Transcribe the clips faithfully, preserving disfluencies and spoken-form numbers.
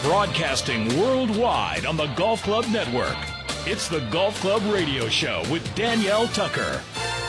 Broadcasting worldwide on the Golf Club Network. It's the Golf Club Radio Show with Danielle Tucker.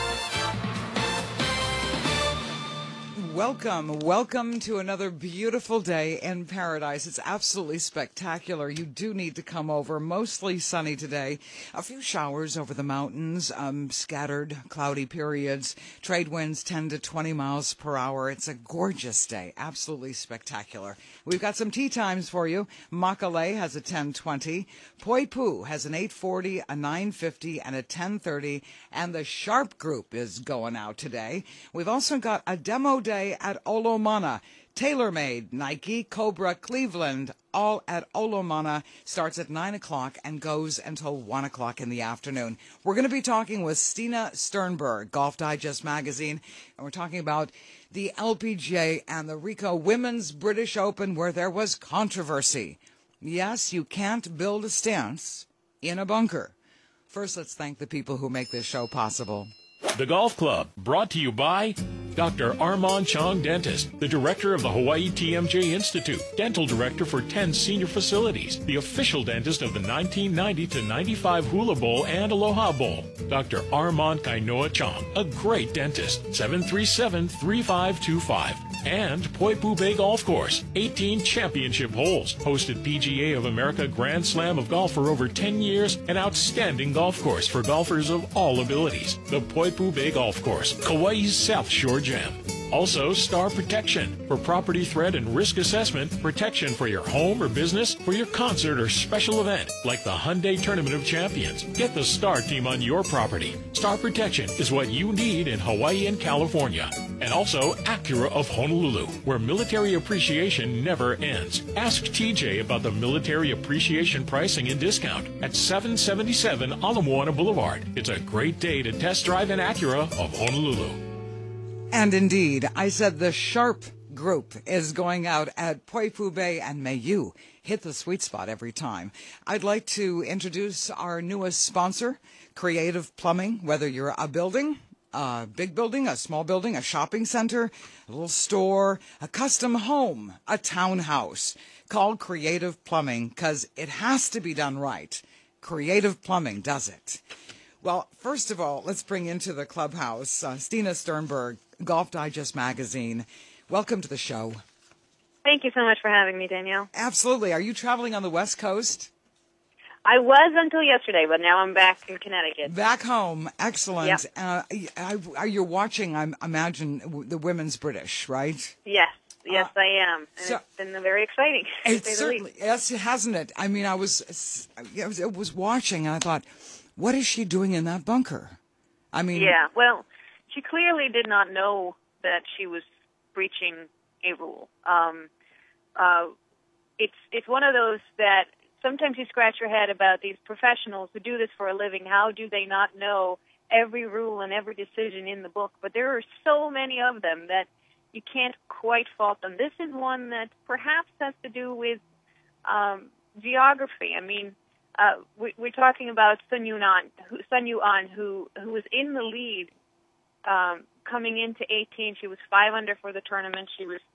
Welcome, welcome to another beautiful day in paradise. It's absolutely spectacular. You do need to come over. Mostly sunny today. A few showers over the mountains, um, scattered cloudy periods. Trade winds ten to twenty miles per hour. It's a gorgeous day. Absolutely spectacular. We've got some tee times for you. Makalei has a ten twenty. Poipu has an eight forty, a nine fifty, and a ten thirty. And the Sharp Group is going out today. We've also got a demo day at Olomana. TaylorMade, Nike, Cobra, Cleveland, all at Olomana. Starts at nine o'clock and goes until one o'clock in the afternoon. We're going to be talking with Stina Sternberg, Golf Digest magazine, and we're talking about the L P G A and the Rico Women's British Open, where there was controversy. Yes, you can't build a stance in a bunker. First, let's thank the people who make this show possible. The Golf Club, brought to you by Doctor Armand Chong, dentist, the director of the Hawaii T M J Institute, dental director for ten senior facilities, the official dentist of the nineteen ninety to ninety-five Hula Bowl and Aloha Bowl. Doctor Armand Kainoa Chong, a great dentist, seven three seven, three five two five. And Poipu Bay Golf Course, eighteen championship holes, hosted P G A of America Grand Slam of Golf for over ten years, an outstanding golf course for golfers of all abilities. The Poipu Bay Golf Course, Kauai's South Shore Gem. Also, Star Protection for property threat and risk assessment, protection for your home or business, for your concert or special event, like the Hyundai Tournament of Champions. Get the Star team on your property. Star Protection is what you need in Hawaii and California. And also Acura of Honolulu, where military appreciation never ends. Ask T J about the military appreciation pricing and discount at seven seventy-seven Ala Moana Boulevard. It's a great day to test drive an Acura of Honolulu. And indeed, I said the Sharp Group is going out at Poipu Bay, and may you hit the sweet spot every time. I'd like to introduce our newest sponsor, Creative Plumbing. Whether you're a building, a big building, a small building, a shopping center, a little store, a custom home, a townhouse, call Creative Plumbing, because it has to be done right. Creative Plumbing does it. Well, first of all, let's bring into the clubhouse uh, Stina Sternberg, Golf Digest magazine. Welcome to the show. Thank you so much for having me, Danielle. Absolutely. Are you traveling on the West Coast? I was until yesterday, but now I'm back in Connecticut. Back home. Excellent. Yep. Uh, are you watching, I imagine, the Women's British, right? Yes. Yes, uh, I am. And so, it's been very exciting. It certainly, yes, hasn't it? I mean, I was, I was, I was watching, and I thought, what is she doing in that bunker? I mean... Yeah, well, she clearly did not know that she was breaching a rule. Um, uh, it's it's one of those that sometimes you scratch your head about these professionals who do this for a living. How do they not know every rule and every decision in the book? But there are so many of them that you can't quite fault them. This is one that perhaps has to do with um, geography. I mean... Uh, we, we're talking about Sun Yu-an, who, Sun Yu-an, who who was in the lead um, coming into eighteen. She was five under for the tournament. She was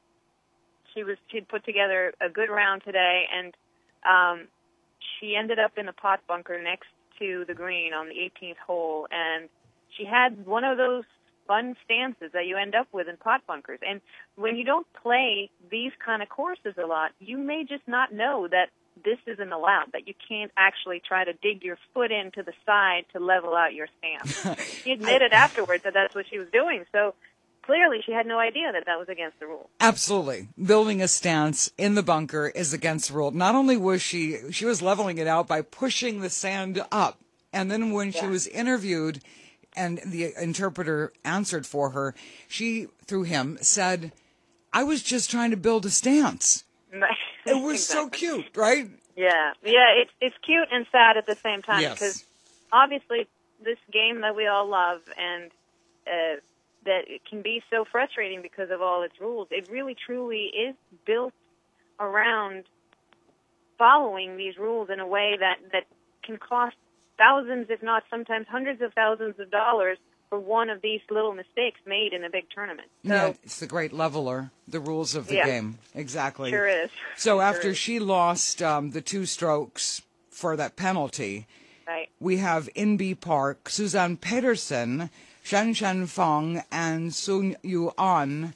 she was she'd put together a good round today, and um, she ended up in a pot bunker next to the green on the eighteenth hole, and she had one of those fun stances that you end up with in pot bunkers. And when you don't play these kind of courses a lot, you may just not know that this isn't allowed, that you can't actually try to dig your foot into the side to level out your stance. She admitted afterwards that that's what she was doing. So clearly she had no idea that that was against the rule. Absolutely. Building a stance in the bunker is against the rule. Not only was she, she was leveling it out by pushing the sand up. And then when yeah. she was interviewed and the interpreter answered for her, she, through him, said, I was just trying to build a stance. It was exactly. so cute, right? Yeah, yeah. It's it's cute and sad at the same time yes. because obviously this game that we all love and uh, that it can be so frustrating because of all its rules. It really, truly is built around following these rules in a way that that can cost thousands, if not sometimes hundreds of thousands of dollars for one of these little mistakes made in a big tournament. So, yeah, it's the great leveler, the rules of the yeah, game. Exactly. Sure is. So sure after is. she lost um, the two strokes for that penalty, right. we have Inbee Park, Suzanne Pedersen, Shan Shan Fong, and Sun Yu An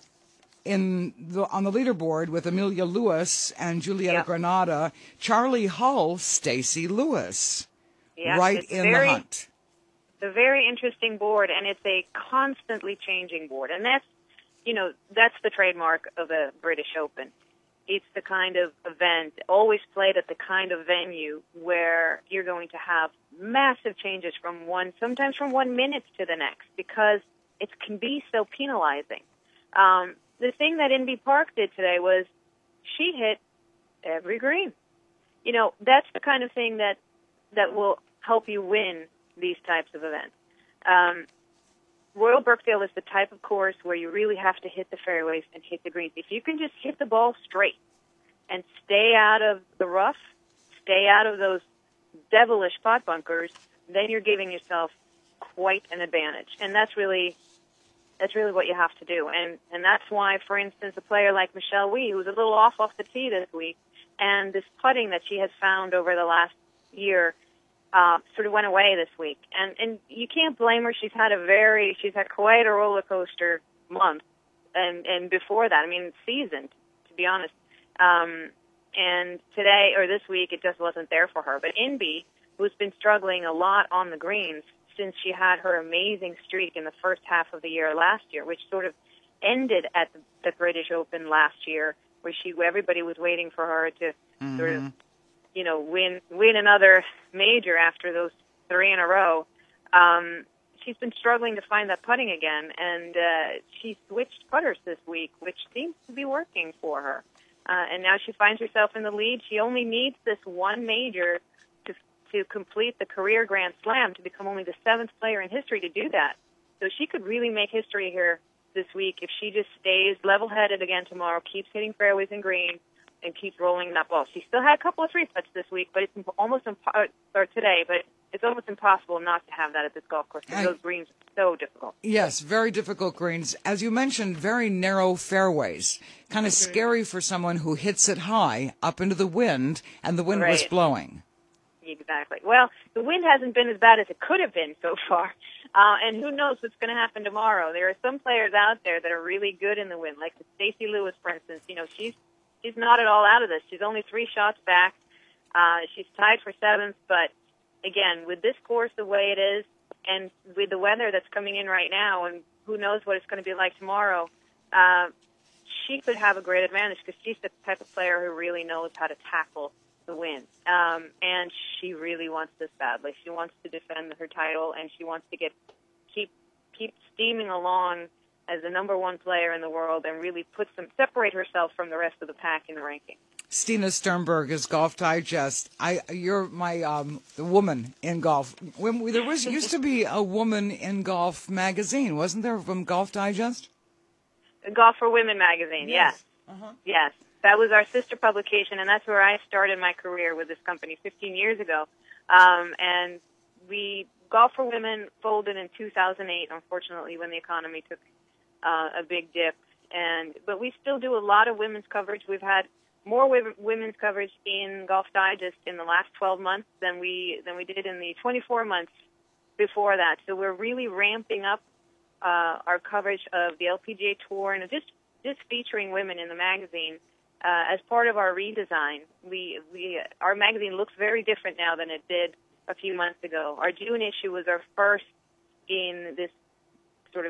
in the, on the leaderboard with Amelia Lewis and Julieta Yep. Granada, Charlie Hull, Stacey Lewis, Yeah, right it's in very, the hunt. It's a very interesting board, and it's a constantly changing board. And that's, you know, that's the trademark of the British Open. It's the kind of event, always played at the kind of venue where you're going to have massive changes from one, sometimes from one minute to the next, because it can be so penalizing. Um, the thing that Inbee Park did today was she hit every green. You know, that's the kind of thing that, that will help you win these types of events. Um, Royal Birkdale is the type of course where you really have to hit the fairways and hit the greens. If you can just hit the ball straight and stay out of the rough, stay out of those devilish pot bunkers, then you're giving yourself quite an advantage. And that's really that's really what you have to do. And and that's why, for instance, a player like Michelle Wie, who was a little off off the tee this week, and this putting that she has found over the last year uh, sort of went away this week. And and you can't blame her. She's had a very she's had quite a roller coaster month, and and before that, I mean, seasoned, to be honest. Um, and today or this week, it just wasn't there for her. But Inbee, who's been struggling a lot on the greens since she had her amazing streak in the first half of the year last year, which sort of ended at the, the British Open last year, where she everybody was waiting for her to mm-hmm. sort of, you know, win win another major after those three in a row. Um, she's been struggling to find that putting again, and uh, she switched putters this week, which seems to be working for her. Uh, and now she finds herself in the lead. She only needs this one major to to complete the career Grand Slam to become only the seventh player in history to do that. So she could really make history here this week if she just stays level-headed again tomorrow, keeps hitting fairways and greens, and keeps rolling that ball. She still had a couple of three putts this week, but it's almost impo- or today, but it's almost impossible not to have that at this golf course because those greens are so difficult. Yes, very difficult greens. As you mentioned, very narrow fairways. Kind of mm-hmm. scary for someone who hits it high up into the wind, and the wind right. was blowing. Exactly. Well, the wind hasn't been as bad as it could have been so far, uh, and who knows what's going to happen tomorrow. There are some players out there that are really good in the wind, like Stacey Lewis, for instance. You know, she's she's not at all out of this. She's only three shots back. Uh, she's tied for seventh, but again, with this course the way it is, and with the weather that's coming in right now, and who knows what it's going to be like tomorrow, uh, she could have a great advantage because she's the type of player who really knows how to tackle the wind. Um, and she really wants this badly. She wants to defend her title, and she wants to get keep keep steaming along as the number one player in the world and really put some separate herself from the rest of the pack in the ranking. Stina Sternberg is Golf Digest. I, you're my um, the woman in golf. When there was used to be a woman in golf magazine, wasn't there, from Golf Digest? Golf for Women magazine, yes. Yes. Uh-huh. Yes. That was our sister publication, and that's where I started my career with this company fifteen years ago. Um, and we Golf for Women folded in two thousand eight, unfortunately, when the economy took uh, a big dip. And but we still do a lot of women's coverage. We've had more women's coverage in Golf Digest in the last twelve months than we than we did in the twenty-four months before that. So we're really ramping up uh, our coverage of the L P G A Tour and just just featuring women in the magazine. Uh, as part of our redesign, we we our magazine looks very different now than it did a few months ago. Our June issue was our first in this sort of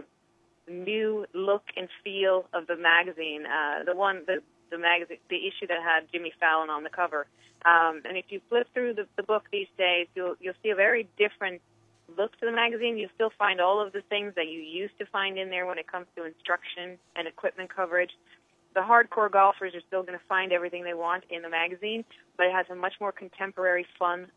new look and feel of the magazine. Uh, the one the the magazine the issue that had Jimmy Fallon on the cover. Um, and if you flip through the, the book these days, you'll you'll see a very different look to the magazine. You'll still find all of the things that you used to find in there when it comes to instruction and equipment coverage. The hardcore golfers are still going to find everything they want in the magazine, but it has a much more contemporary, fun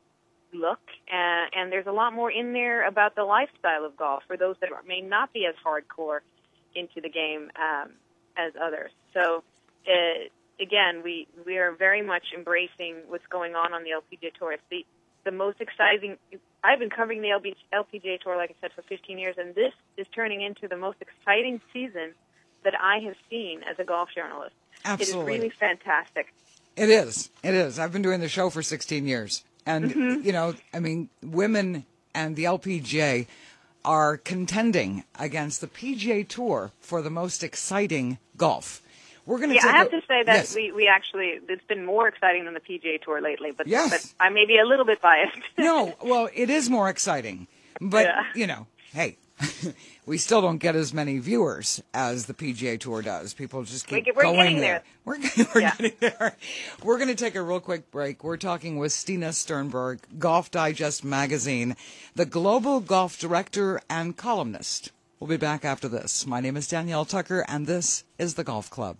look, uh, and there's a lot more in there about the lifestyle of golf for those that may not be as hardcore into the game um, as others. So, uh, again, we, we are very much embracing what's going on on the L P G A Tour. It's the, the most exciting I've been covering the L P G A Tour, like I said, for fifteen years, and this is turning into the most exciting season that I have seen as a golf journalist. Absolutely. It is really fantastic. It is. It is. I've been doing the show for sixteen years. And, mm-hmm. you know, I mean, women and the L P G A are contending against the P G A Tour for the most exciting golf. We're going to yeah, take I have a, to say that yes. we, we actually, it's been more exciting than the P G A Tour lately, but, yes. but I may be a little bit biased. No, well, it is more exciting. But, yeah. you know, hey, we still don't get as many viewers as the P G A Tour does. People just keep we, we're going getting there. there. We're, we're yeah. getting there. We're going to take a real quick break. We're talking with Stina Sternberg, Golf Digest Magazine, the global golf director and columnist. We'll be back after this. My name is Danielle Tucker, and this is The Golf Club.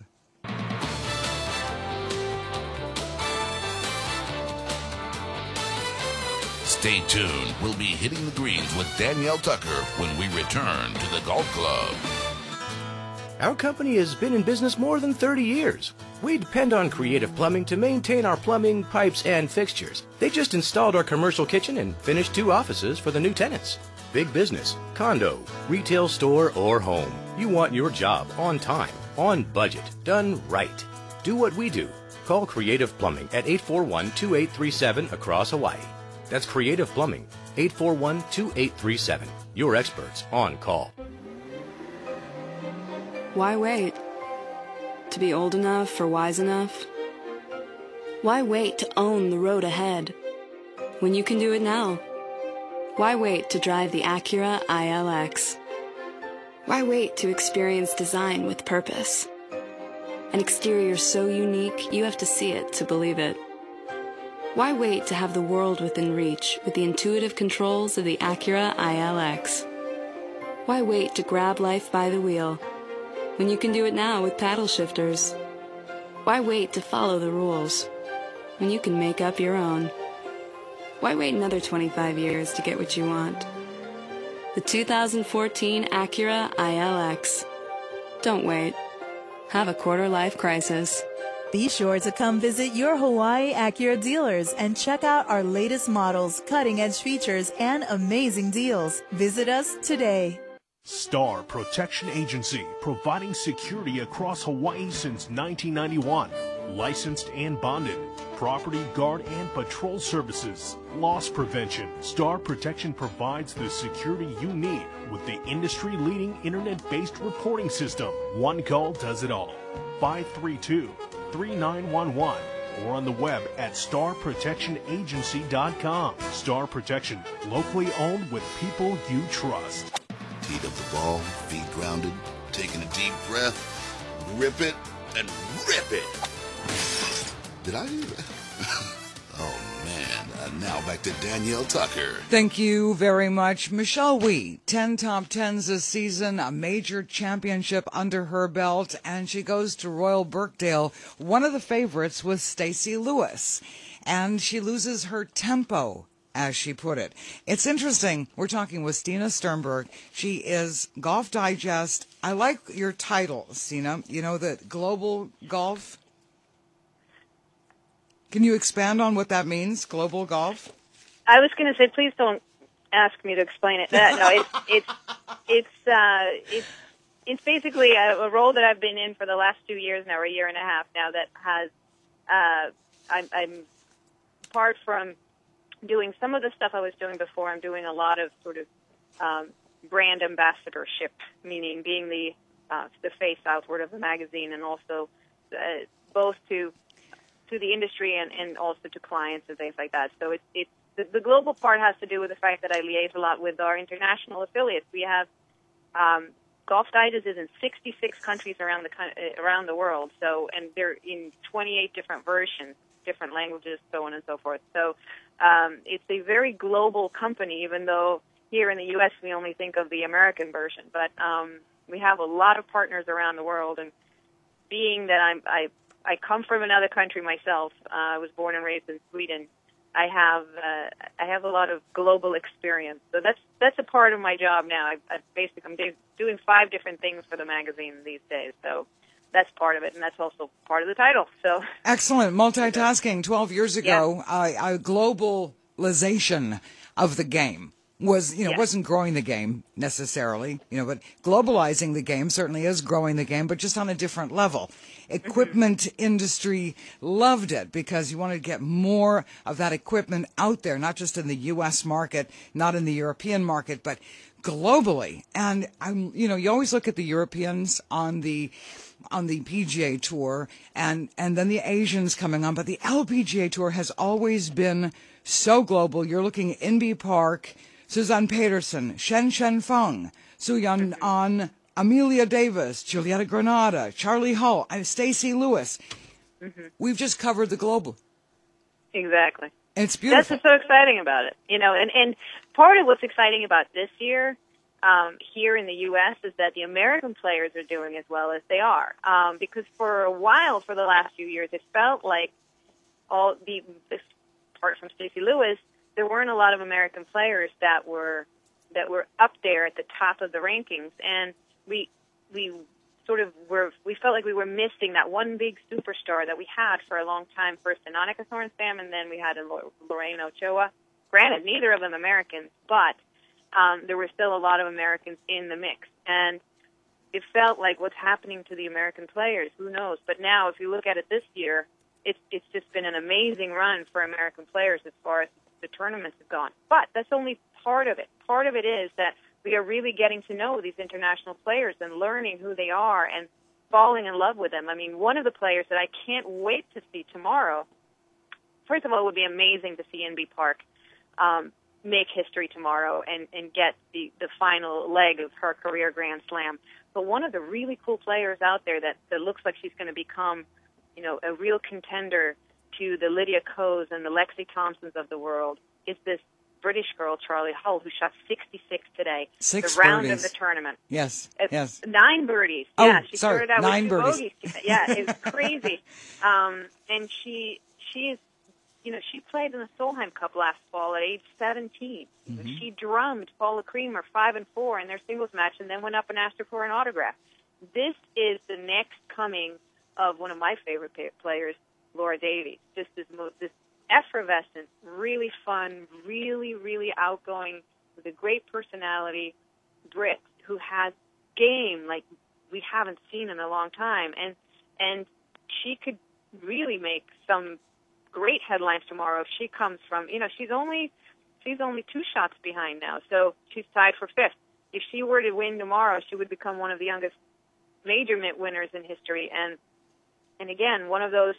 Stay tuned. We'll be hitting the greens with Danielle Tucker when we return to the Golf Club. Our company has been in business more than thirty years. We depend on Creative Plumbing to maintain our plumbing, pipes, and fixtures. They just installed our commercial kitchen and finished two offices for the new tenants. Big business, condo, retail store, or home. You want your job on time, on budget, done right. Do what we do. Call Creative Plumbing at eight four one, two eight three seven across Hawaii. That's Creative Plumbing, eight four one, two eight three seven. Your experts on call. Why wait? To be old enough or wise enough? Why wait to own the road ahead when you can do it now? Why wait to drive the Acura I L X? Why wait to experience design with purpose? An exterior so unique you have to see it to believe it. Why wait to have the world within reach with the intuitive controls of the Acura I L X? Why wait to grab life by the wheel when you can do it now with paddle shifters? Why wait to follow the rules when you can make up your own? Why wait another twenty-five years to get what you want? The two thousand fourteen Acura I L X. Don't wait. Have a quarter-life crisis. Be sure to come visit your Hawaii Acura dealers and check out our latest models, cutting-edge features, and amazing deals. Visit us today. Star Protection Agency, providing security across Hawaii since nineteen ninety-one. Licensed and bonded. Property guard and patrol services. Loss prevention. Star Protection provides the security you need with the industry-leading internet-based reporting system. One call does it all. five three two, three nine one one or on the web at star protection agency dot com. Star Protection, locally owned with people you trust. Teed up the ball, feet grounded, taking a deep breath, grip it, and rip it. Did I do that? Oh, man. And now back to Danielle Tucker. Thank you very much. Michelle Wie, ten top tens this season, a major championship under her belt, and she goes to Royal Birkdale. One of the favorites was Stacey Lewis, and she loses her tempo, as she put it. It's interesting. We're talking with Stina Sternberg. She is Golf Digest. I like your title, Stina. You know, the Global Golf. Can you expand on what that means, Global Golf? I was going to say, please don't ask me to explain it. Uh, no, it's it's it's uh, it's it's basically a, a role that I've been in for the last two years now, or a year and a half now. That has uh, I'm, I'm apart from doing some of the stuff I was doing before. I'm doing a lot of sort of um, brand ambassadorship, meaning being the uh, the face outward of the magazine, and also uh, both to to the industry and, and also to clients and things like that. So it's it's the, the global part has to do with the fact that I liaise a lot with our international affiliates. We have um, Golf Digest is in sixty-six countries around the around the world. So and they're in twenty-eight different versions, different languages, so on and so forth. So um, it's a very global company, even though here in the U S we only think of the American version. But um, we have a lot of partners around the world, and being that I'm I I come from another country myself. Uh, I was born and raised in Sweden. I have uh, I have a lot of global experience, so that's that's a part of my job now. I, I basically I'm do, doing five different things for the magazine these days, so that's part of it, and that's also part of the title. So excellent multitasking. Twelve years ago, yeah. uh, uh, globalization. of the game. Was, you know, Yeah. wasn't growing the game necessarily, you know, but globalizing the game certainly is growing the game, but just on a different level. Equipment mm-hmm. industry loved it because you wanted to get more of that equipment out there, not just in the U S market, not in the European market, but globally. And I'm, you know, you always look at the Europeans on the on the P G A Tour and and then the Asians coming on, but the L P G A Tour has always been so global. You're looking at Inbee Park, Suzanne Peterson, Shen Shen Feng, Su-Yan mm-hmm. An, Amelia Davis, Julieta Granada, Charlie Hull, and Stacey Lewis. Mm-hmm. We've just covered the globe. Exactly. And it's beautiful. That's what's so exciting about it. You know, and, and part of what's exciting about this year um, here in the U S is that the American players are doing as well as they are. Um, because for a while, for the last few years, it felt like all the, this part from Stacey Lewis, there weren't a lot of American players that were that were up there at the top of the rankings, and we we sort of were we felt like we were missing that one big superstar that we had for a long time. First, Annika Sorenstam, and then we had a Lorena Ochoa. Granted, neither of them Americans, but um, there were still a lot of Americans in the mix, and it felt like what's happening to the American players. Who knows? But now, if you look at it this year, it's it's just been an amazing run for American players as far as the tournaments have gone. But that's only part of it. Part of it is that we are really getting to know these international players and learning who they are and falling in love with them. I mean, one of the players that I can't wait to see tomorrow, first of all, it would be amazing to see Inbee Park um, make history tomorrow and, and get the, the final leg of her career Grand Slam. But one of the really cool players out there that, that looks like she's going to become, you know, a real contender to the Lydia Ko's and the Lexi Thompsons of the world is this British girl, Charlie Hull, who shot sixty-six today. Six the round birdies. of the tournament. Yes, it's yes. Nine birdies. Oh, yeah, she sorry, started out nine with two birdies. bogeys. Yeah, it's crazy. um, and she, she is, you know, she played in the Solheim Cup last fall at age seventeen. Mm-hmm. She drummed Paula Creamer five and four in their singles match, and then went up and asked her for an autograph. This is the next coming of one of my favorite players, Laura Davies. Just this, this effervescent, really fun, really, really outgoing, with a great personality, Brit, who has game like we haven't seen in a long time, and and she could really make some great headlines tomorrow if she comes from, you know, she's only she's only two shots behind now, so she's tied for fifth. If she were to win tomorrow, she would become one of the youngest major mitt winners in history, and and again, one of those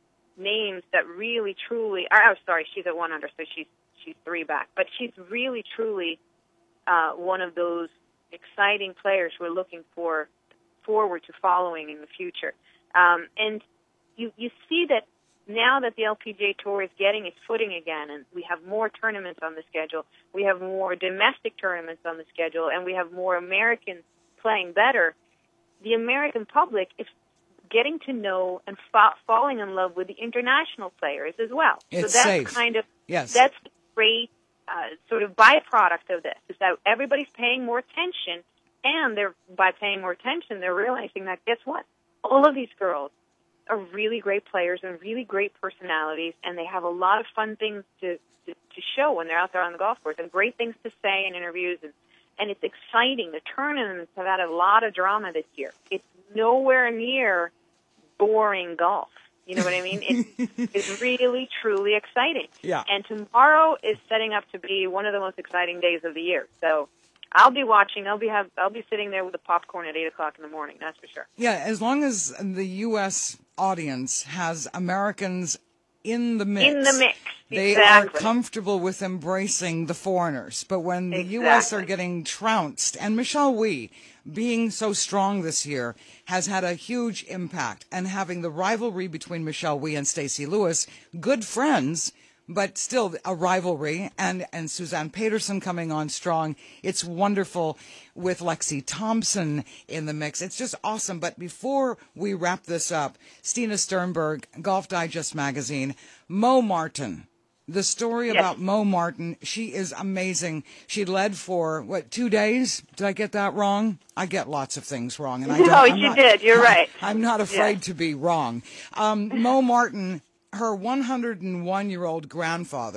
names that really, truly, oh, sorry, she's at one under, so she's she's three back, but she's really, truly uh, one of those exciting players we're looking for forward to following in the future. Um, and you you see that now that the L P G A Tour is getting its footing again, and we have more tournaments on the schedule, we have more domestic tournaments on the schedule, and we have more Americans playing better, the American public is getting to know and fa- falling in love with the international players as well. It's so that's safe. kind of yes. that's the great uh, sort of byproduct of this, is that everybody's paying more attention, and they're by paying more attention, they're realizing that, guess what? All of these girls are really great players and really great personalities, and they have a lot of fun things to, to, to show when they're out there on the golf course, and great things to say in interviews, and, and it's exciting. The tournaments have had a lot of drama this year. It's nowhere near boring golf. You know what I mean? It's, it's really, truly exciting. Yeah. And tomorrow is setting up to be one of the most exciting days of the year. So I'll be watching. I'll be have. I'll be sitting there with the popcorn at eight o'clock in the morning. That's for sure. Yeah, as long as the U S audience has Americans in the mix. In the mix. They exactly. are comfortable with embracing the foreigners. But when the exactly. U S are getting trounced, and Michelle Wie, being so strong this year, has had a huge impact. And having the rivalry between Michelle Wie and Stacey Lewis, good friends, but still a rivalry, and, and Suzanne Peterson coming on strong. It's wonderful with Lexi Thompson in the mix. It's just awesome. But before we wrap this up, Stina Sternberg, Golf Digest magazine, Mo Martin. The story yes. about Mo Martin, she is amazing. She led for, what, two days? Did I get that wrong? I get lots of things wrong. And I don't, no, I'm you not, did. You're right. I'm not afraid yeah. to be wrong. Um, Mo Martin, her one hundred one-year-old grandfather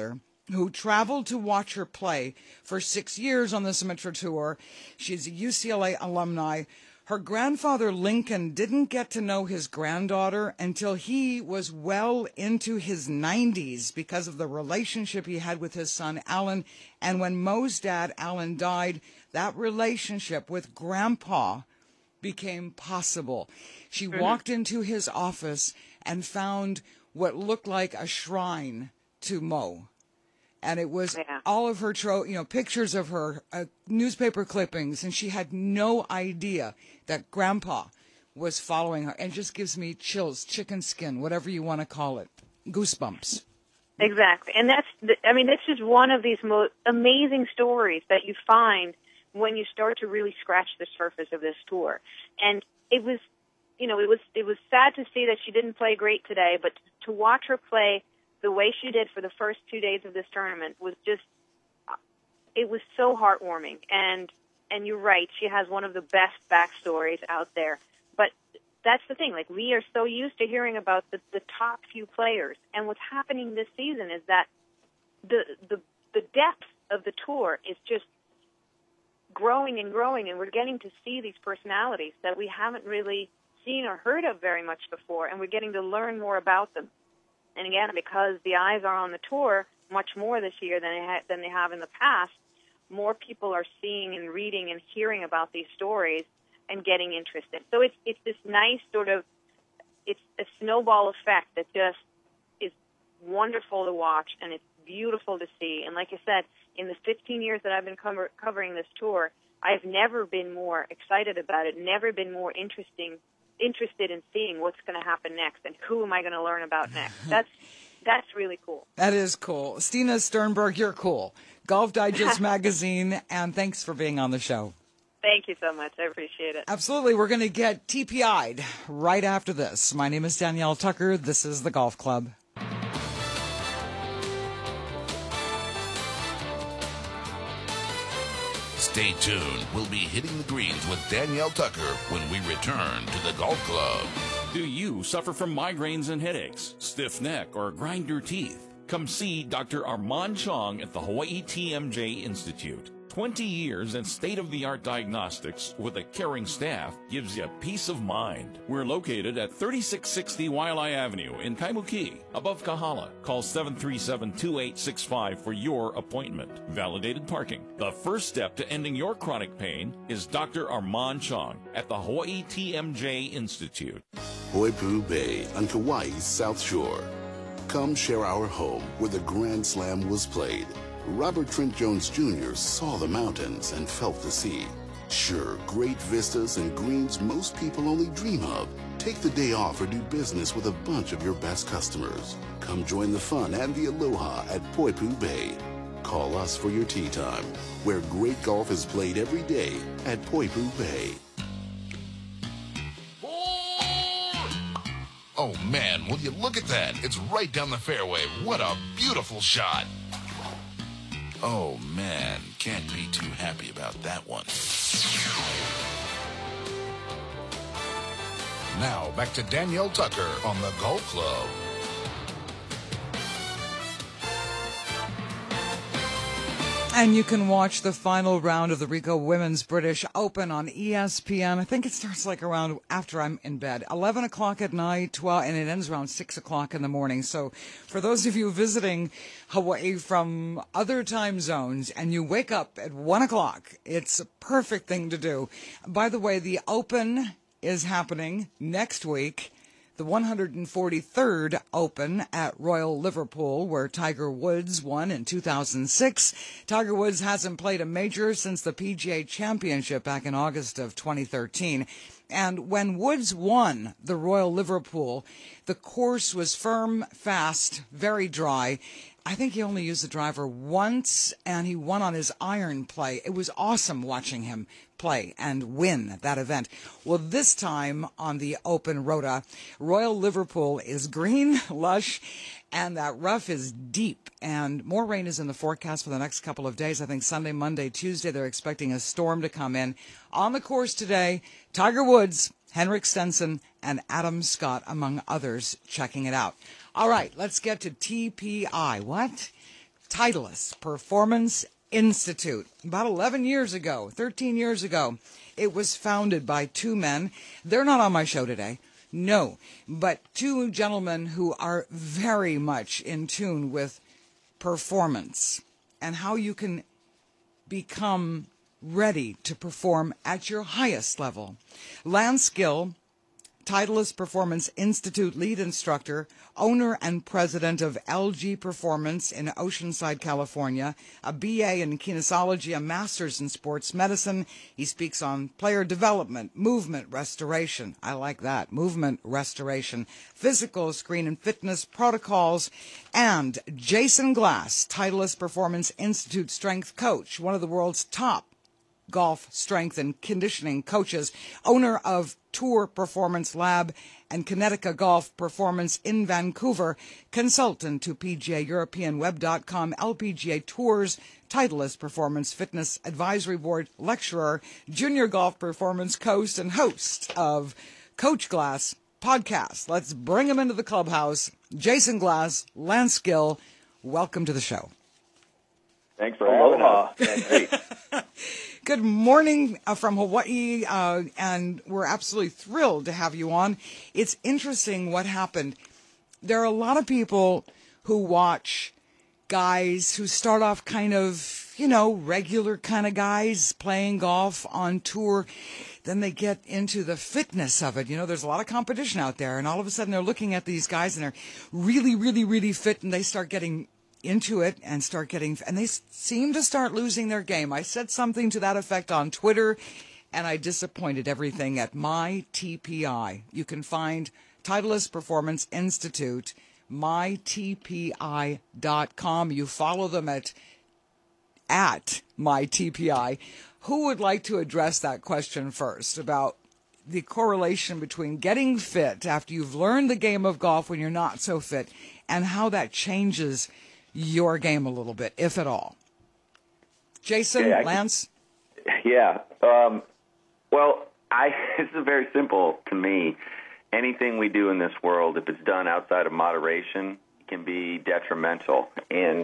who traveled to watch her play for six years on the Symetra Tour. She's a U C L A alumni. Her grandfather, Lincoln, didn't get to know his granddaughter until he was well into his nineties because of the relationship he had with his son, Alan. And when Mo's dad, Alan, died, that relationship with Grandpa became possible. She mm-hmm. walked into his office and found what looked like a shrine to Mo. And it was yeah. all of her, tro- you know, pictures of her, uh, newspaper clippings, and she had no idea that Grandpa was following her. And it just gives me chills, chicken skin, whatever you want to call it, goosebumps. Exactly, and that's, the, I mean, this is one of these most amazing stories that you find when you start to really scratch the surface of this tour. And it was, you know, it was it was sad to see that she didn't play great today, but to watch her play the way she did for the first two days of this tournament was just, it was so heartwarming. And and you're right, she has one of the best backstories out there. But that's the thing, like, we are so used to hearing about the, the top few players. And what's happening this season is that the the the depth of the tour is just growing and growing, and we're getting to see these personalities that we haven't really seen or heard of very much before, and we're getting to learn more about them. And again, because the eyes are on the tour much more this year than they, ha- than they have in the past, more people are seeing and reading and hearing about these stories and getting interested. So it's it's this nice sort of, it's a snowball effect that just is wonderful to watch, and it's beautiful to see. And like I said, in the fifteen years that I've been cover- covering this tour, I've never been more excited about it, never been more interesting interested in seeing what's going to happen next and who am I going to learn about next. That's that's really cool. That is cool. Stina Sternberg, you're cool. Golf Digest Magazine, and thanks for being on the show. Thank you so much. I appreciate it. Absolutely. We're going to get T P I'd right after this. My name is Danielle Tucker. This is The Golf Club. Stay tuned. We'll be hitting the greens with Danielle Tucker when we return to the Golf Club. Do you suffer from migraines and headaches, stiff neck, or grind your teeth? Come see Doctor Armand Chong at the Hawaii T M J Institute. twenty years in state-of-the-art diagnostics with a caring staff gives you peace of mind. We're located at thirty-six sixty Waialae Avenue in Kaimuki, above Kahala. Call seven three seven, two eight six five for your appointment. Validated parking. The first step to ending your chronic pain is Doctor Armand Chong at the Hawaii T M J Institute. Poipu Bay on Kauai's South Shore. Come share our home where the Grand Slam was played. Robert Trent Jones Junior saw the mountains and felt the sea. Sure, great vistas and greens most people only dream of. Take the day off or do business with a bunch of your best customers. Come join the fun and the aloha at Poipu Bay. Call us for your tee time, where great golf is played every day at Poipu Bay. Oh man, will you look at that? It's right down the fairway. What a beautiful shot. Oh man, can't be too happy about that one. Now back to Danielle Tucker on the Golf Club. And you can watch the final round of the Ricoh Women's British Open on E S P N. I think it starts like around after I'm in bed, eleven o'clock at night, twelve, and it ends around six o'clock in the morning. So for those of you visiting Hawaii from other time zones and you wake up at one o'clock, it's a perfect thing to do. By the way, the Open is happening next week. The one hundred forty-third Open at Royal Liverpool, where Tiger Woods won in two thousand six. Tiger Woods hasn't played a major since the P G A Championship back in August of twenty thirteen. And when Woods won the Royal Liverpool, the course was firm, fast, very dry. I think he only used the driver once, and he won on his iron play. It was awesome watching him play and win that event. Well, this time on the Open Rota, Royal Liverpool is green, lush, and that rough is deep. And more rain is in the forecast for the next couple of days. I think Sunday, Monday, Tuesday, they're expecting a storm to come in. On the course today, Tiger Woods, Henrik Stenson, and Adam Scott, among others, checking it out. All right, let's get to T P I. What? Titleist Performance Institute. About eleven years ago, thirteen years ago, it was founded by two men. They're not on my show today. No, but two gentlemen who are very much in tune with performance and how you can become ready to perform at your highest level. Lance Gill, Titleist Performance Institute lead instructor, owner and president of L G Performance in Oceanside, California, a B A in kinesiology, a master's in sports medicine. He speaks on player development, movement restoration. I like that, movement restoration, physical, screen and fitness protocols, and Jason Glass, Titleist Performance Institute strength coach, one of the world's top golf strength and conditioning coaches, owner of Tour Performance Lab and Kinetica Golf Performance in Vancouver, consultant to P G A European Web dot com, L P G A Tours, Titleist Performance Fitness Advisory Board lecturer, junior golf performance coach, and host of Coach Glass podcast. Let's bring him into the clubhouse. Jason Glass, Lance Gill, welcome to the show. Thanks for having us. Good morning uh, from Hawaii, uh, and we're absolutely thrilled to have you on. It's interesting what happened. There are a lot of people who watch guys who start off kind of, you know, regular kind of guys playing golf on tour. Then they get into the fitness of it. You know, there's a lot of competition out there, and all of a sudden they're looking at these guys and they're really, really, really fit, and they start getting into it and start getting, and they seem to start losing their game. I said something to that effect on Twitter, and I disappointed everything at my T P I. You can find Titleist Performance Institute, my T P I dot com. You follow them at, at my T P I. Who would like to address that question first about the correlation between getting fit after you've learned the game of golf when you're not so fit, and how that changes your game a little bit, if at all? Jason, yeah, Lance? Yeah. Um, well, I this is very simple to me. Anything we do in this world, if it's done outside of moderation, can be detrimental. And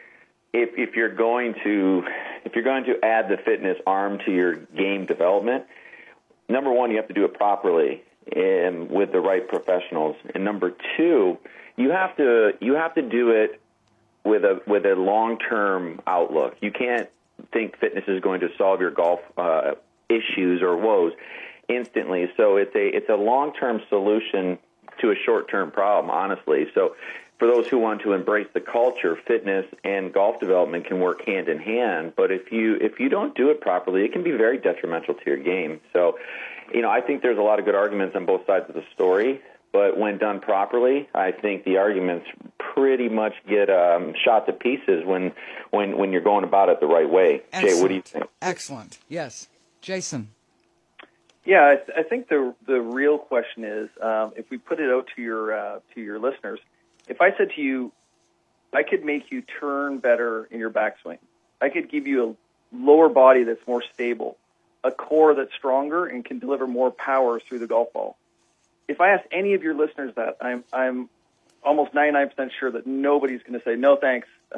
if if you're going to if you're going to add the fitness arm to your game development, number one, you have to do it properly and with the right professionals. And number two, you have to you have to do it with a with a long-term outlook. You can't think fitness is going to solve your golf uh, issues or woes instantly. So it's a it's a long-term solution to a short-term problem, honestly. So for those who want to embrace the culture, fitness and golf development can work hand in hand. But if you if you don't do it properly, it can be very detrimental to your game. So, you know, I think there's a lot of good arguments on both sides of the story. But when done properly, I think the arguments pretty much get um, shot to pieces when, when, when you're going about it the right way. Excellent. Jay, what do you think? Excellent. Yes. Jason? Yeah, I, th- I think the the real question is, um, if we put it out to your uh, to your listeners, if I said to you, I could make you turn better in your backswing, I could give you a lower body that's more stable, a core that's stronger and can deliver more power through the golf ball. If I ask any of your listeners that, I'm I'm almost ninety-nine percent sure that nobody's going to say, no, thanks, uh,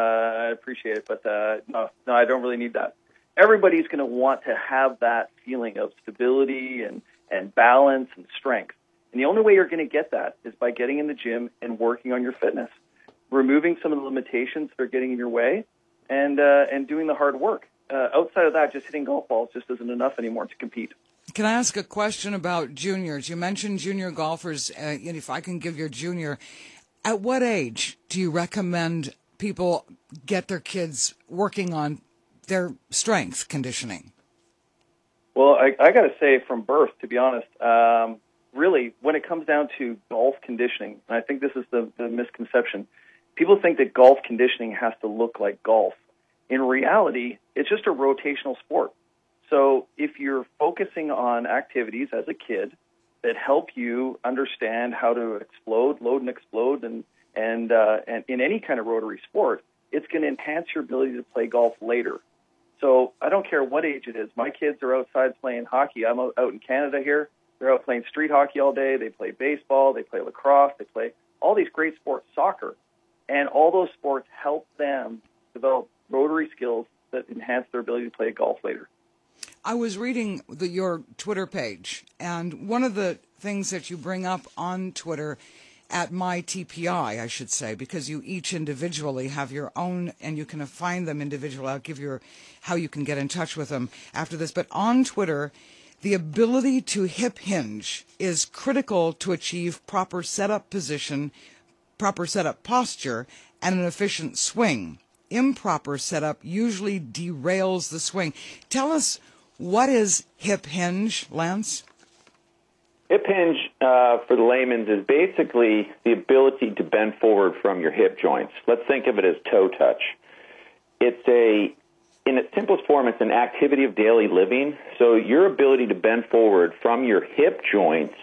I appreciate it, but uh, no, no, I don't really need that. Everybody's going to want to have that feeling of stability and, and balance and strength. And the only way you're going to get that is by getting in the gym and working on your fitness, removing some of the limitations that are getting in your way, and uh, and doing the hard work. Uh, outside of that, just hitting golf balls just isn't enough anymore to compete. Can I ask a question about juniors? You mentioned junior golfers. Uh, if I can give your junior, at what age do you recommend people get their kids working on their strength conditioning? Well, I, I got to say from birth, to be honest, um, really, when it comes down to golf conditioning, and I think this is the, the misconception, people think that golf conditioning has to look like golf. In reality, it's just a rotational sport. So if you're focusing on activities as a kid that help you understand how to explode, load and explode, and and, uh, and in any kind of rotary sport, it's going to enhance your ability to play golf later. So I don't care what age it is. My kids are outside playing hockey. I'm out in Canada here. They're out playing street hockey all day. They play baseball. They play lacrosse. They play all these great sports, soccer. And all those sports help them develop rotary skills that enhance their ability to play golf later. I was reading the, your Twitter page, and one of the things that you bring up on Twitter at my T P I, I should say, because you each individually have your own, and you can find them individually. I'll give you how you can get in touch with them after this. But on Twitter, the ability to hip hinge is critical to achieve proper setup position, proper setup posture, and an efficient swing. Improper setup usually derails the swing. Tell us, what is hip hinge, Lance? Hip hinge, uh, for the layman's, is basically the ability to bend forward from your hip joints. Let's think of it as toe touch. It's a, in its simplest form, it's an activity of daily living. So your ability to bend forward from your hip joints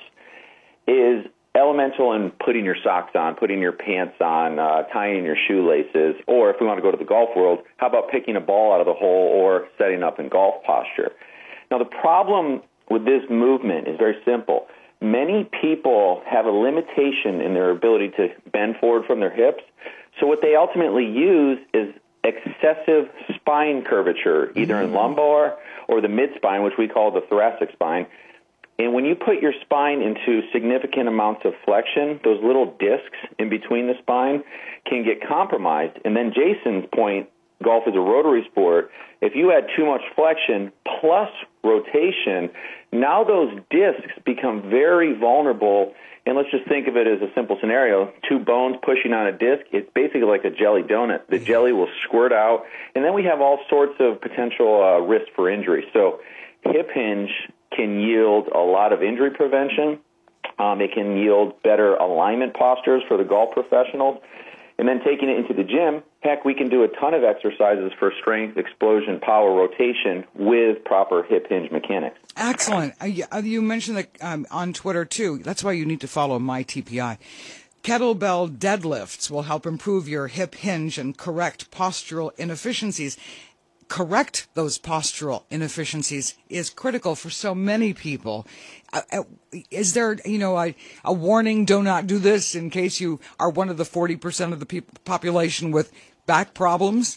is elemental in putting your socks on, putting your pants on, uh, tying your shoelaces, or if we want to go to the golf world, how about picking a ball out of the hole or setting up in golf posture? Now, the problem with this movement is very simple. Many people have a limitation in their ability to bend forward from their hips, so what they ultimately use is excessive spine curvature, either in lumbar or the mid-spine, which we call the thoracic spine. And when you put your spine into significant amounts of flexion, those little discs in between the spine can get compromised. And then Jason's point, golf is a rotary sport. If you add too much flexion plus rotation, now those discs become very vulnerable. And let's just think of it as a simple scenario. Two bones pushing on a disc, it's basically like a jelly donut. The jelly will squirt out, and then we have all sorts of potential uh, risk for injury. So hip hinge can yield a lot of injury prevention. Um, it can yield better alignment postures for the golf professionals. And then taking it into the gym, heck, we can do a ton of exercises for strength, explosion, power, rotation with proper hip hinge mechanics. Excellent. Uh, you, uh, you mentioned that um, on Twitter, too. That's why you need to follow my T P I. Kettlebell deadlifts will help improve your hip hinge and correct postural inefficiencies. Correct those postural inefficiencies is critical for so many people. Uh, uh, is there, you know, a, a warning, do not do this, in case you are one of the forty percent of the pe- population with back problems?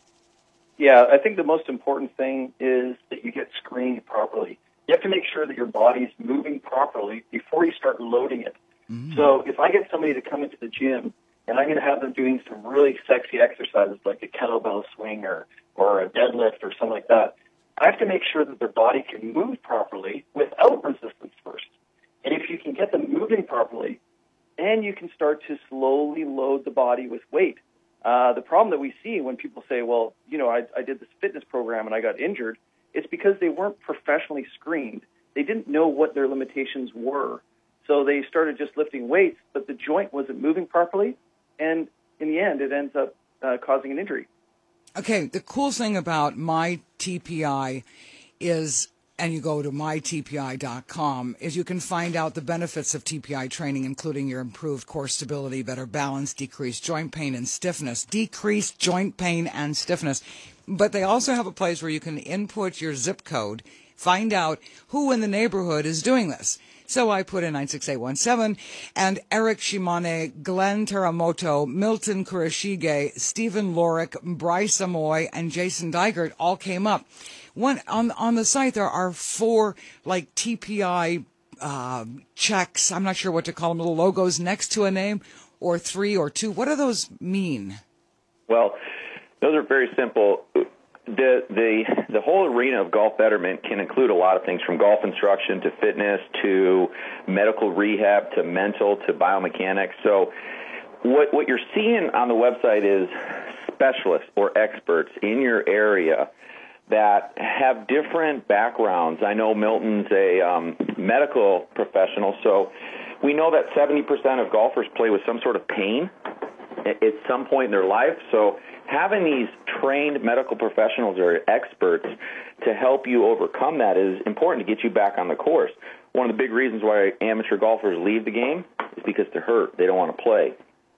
Yeah, I think the most important thing is that you get screened properly. You have to make sure that your body's moving properly before you start loading it. Mm-hmm. So if I get somebody to come into the gym and I'm going to have them doing some really sexy exercises like a kettlebell swing or, or a deadlift or something like that, I have to make sure that their body can move properly without resistance first. And if you can get them moving properly, then you can start to slowly load the body with weight. Uh, the problem that we see when people say, well, you know, I, I did this fitness program and I got injured, it's because they weren't professionally screened. They didn't know what their limitations were. So they started just lifting weights, but the joint wasn't moving properly, and in the end, it ends up uh, causing an injury. Okay, the cool thing about my T P I is, and you go to my T P I dot com, is you can find out the benefits of T P I training, including your improved core stability, better balance, decreased joint pain and stiffness, decreased joint pain and stiffness. But they also have a place where you can input your zip code, find out who in the neighborhood is doing this. So I put in nine six eight one seven, and Eric Shimane, Glenn Teramoto, Milton Kurashige, Stephen Lorick, Bryce Amoy, and Jason Dygert all came up. One on on the site, there are four like T P I uh, checks. I'm not sure what to call them, little logos next to a name, or three or two. What do those mean? Well, those are very simple. The the the whole arena of golf betterment can include a lot of things, from golf instruction to fitness to medical rehab to mental to biomechanics. So what what you're seeing on the website is specialists or experts in your area that have different backgrounds. I know Milton's a um, medical professional, so we know that seventy percent of golfers play with some sort of pain at some point in their life. So having these trained medical professionals or experts to help you overcome that is important to get you back on the course. One of the big reasons why amateur golfers leave the game is because they're hurt. They don't want to play.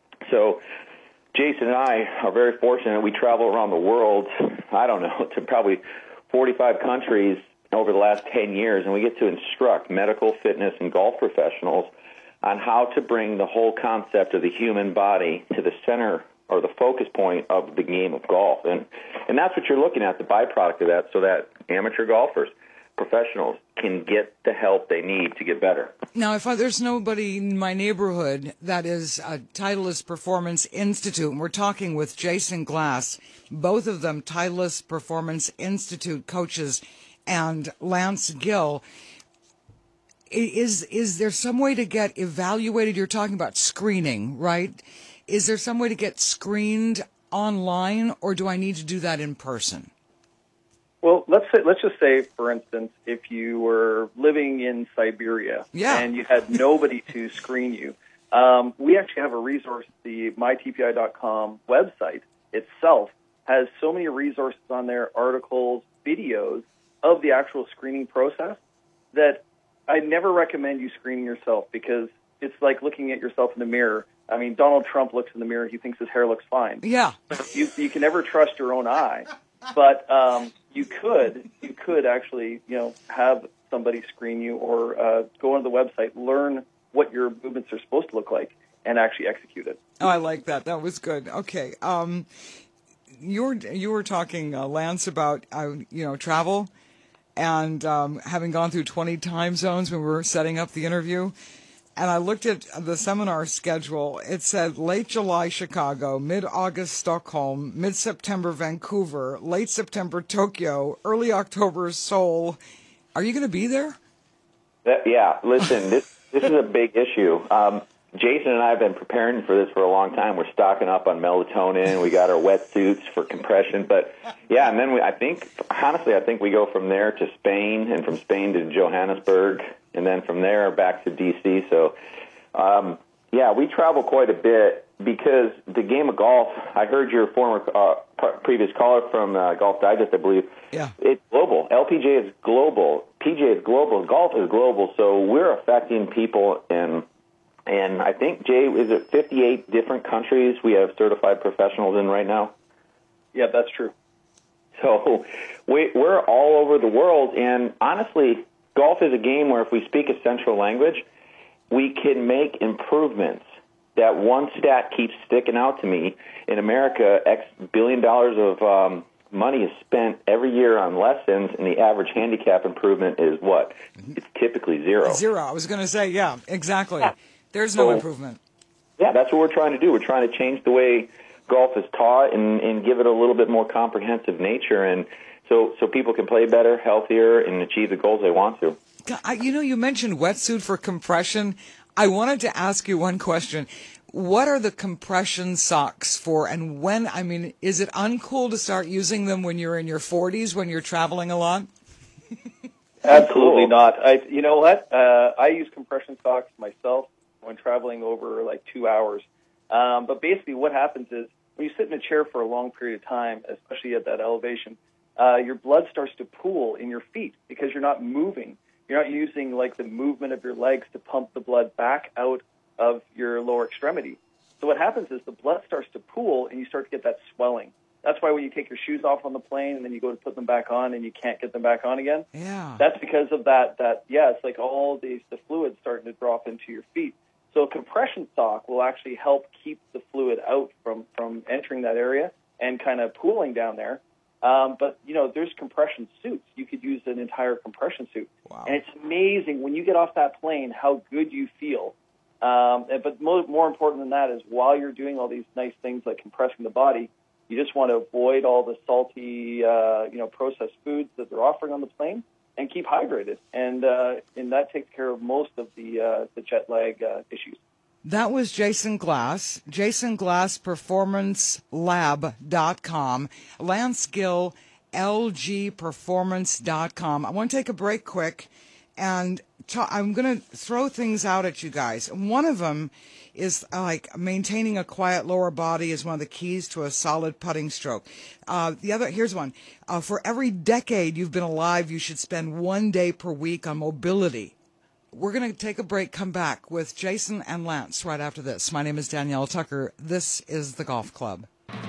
So Jason and I are very fortunate. We travel around the world, I don't know, to probably forty-five countries over the last ten years, and we get to instruct medical, fitness, and golf professionals on how to bring the whole concept of the human body to the center or the focus point of the game of golf. And, and that's what you're looking at, the byproduct of that, so that amateur golfers, professionals, can get the help they need to get better. Now, if I, there's nobody in my neighborhood that is a Titleist Performance Institute, and we're talking with Jason Glass, both of them Titleist Performance Institute coaches, and Lance Gill, is is there some way to get evaluated? You're talking about screening, right? Is there some way to get screened online, or do I need to do that in person? Well, let's say, let's just say, for instance, if you were living in Siberia yeah. and you had nobody to screen you, um, we actually have a resource. The my T P I dot com website itself has so many resources on there, articles, videos of the actual screening process, that I never recommend you screening yourself, because it's like looking at yourself in the mirror. I mean, Donald Trump looks in the mirror, he thinks his hair looks fine. Yeah. You, you can never trust your own eye. But um, you could you could actually, you know, have somebody screen you, or uh, go on the website, learn what your movements are supposed to look like, and actually execute it. Oh, I like that. That was good. Okay. Um, you were you were talking, uh, Lance, about uh, you know travel, and um, having gone through twenty time zones when we were setting up the interview. And I looked at the seminar schedule. It said late July, Chicago, mid-August, Stockholm, mid-September, Vancouver, late September, Tokyo, early October, Seoul. Are you going to be there? That, yeah, listen, this this is a big issue. Um, Jason and I have been preparing for this for a long time. We're stocking up on melatonin. We got our wetsuits for compression. But, yeah, and then we, I think, honestly, I think we go from there to Spain, and from Spain to Johannesburg, and then from there back to D C. So, um, yeah, we travel quite a bit because the game of golf, I heard your former uh, previous caller from uh, Golf Digest, I believe. Yeah. It's global. L P G A is global. P G A is global. Golf is global. So we're affecting people in, and I think, Jay, is it fifty-eight different countries we have certified professionals in right now? Yeah, that's true. So we, we're all over the world, and honestly, golf is a game where if we speak a central language, we can make improvements. That one stat keeps sticking out to me. In America, X billion dollars of um, money is spent every year on lessons, and the average handicap improvement is what? It's typically zero. Zero. I was going to say, yeah, exactly. Yeah. There's no so, improvement. Yeah, that's what we're trying to do. We're trying to change the way golf is taught and, and give it a little bit more comprehensive nature, and so so people can play better, healthier, and achieve the goals they want to. I, you know, you mentioned wetsuit for compression. I wanted to ask you one question. What are the compression socks for, and when, I mean, is it uncool to start using them when you're in your forties, when you're traveling a lot? Absolutely not. I, you know what? Uh, I use compression socks myself when traveling over like two hours. Um, but basically what happens is when you sit in a chair for a long period of time, especially at that elevation, uh, your blood starts to pool in your feet because you're not moving. You're not using like the movement of your legs to pump the blood back out of your lower extremity. So what happens is the blood starts to pool and you start to get that swelling. That's why when you take your shoes off on the plane and then you go to put them back on and you can't get them back on again. Yeah. That's because of that, that yeah, it's like all these, the fluid starting to drop into your feet. So a compression sock will actually help keep the fluid out from, from entering that area and kind of pooling down there. Um, but, you know, there's compression suits. You could use an entire compression suit. Wow. And it's amazing when you get off that plane how good you feel. Um, but more, more important than that is while you're doing all these nice things like compressing the body, you just want to avoid all the salty, uh, you know, processed foods that they're offering on the plane and keep hydrated. And uh, and that takes care of most of the, uh, the jet lag uh, issues. That was Jason Glass, Jason Glass Performance Lab dot com, Lance Gill, L G Performance dot com. I want to take a break quick, and ta- I'm going to throw things out at you guys. One of them is uh, like maintaining a quiet lower body is one of the keys to a solid putting stroke. Uh, the other, here's one. Uh, for every decade you've been alive, you should spend one day per week on mobility. We're going to take a break, come back with Jason and Lance right after this. My name is Danielle Tucker. This is The Golf Club.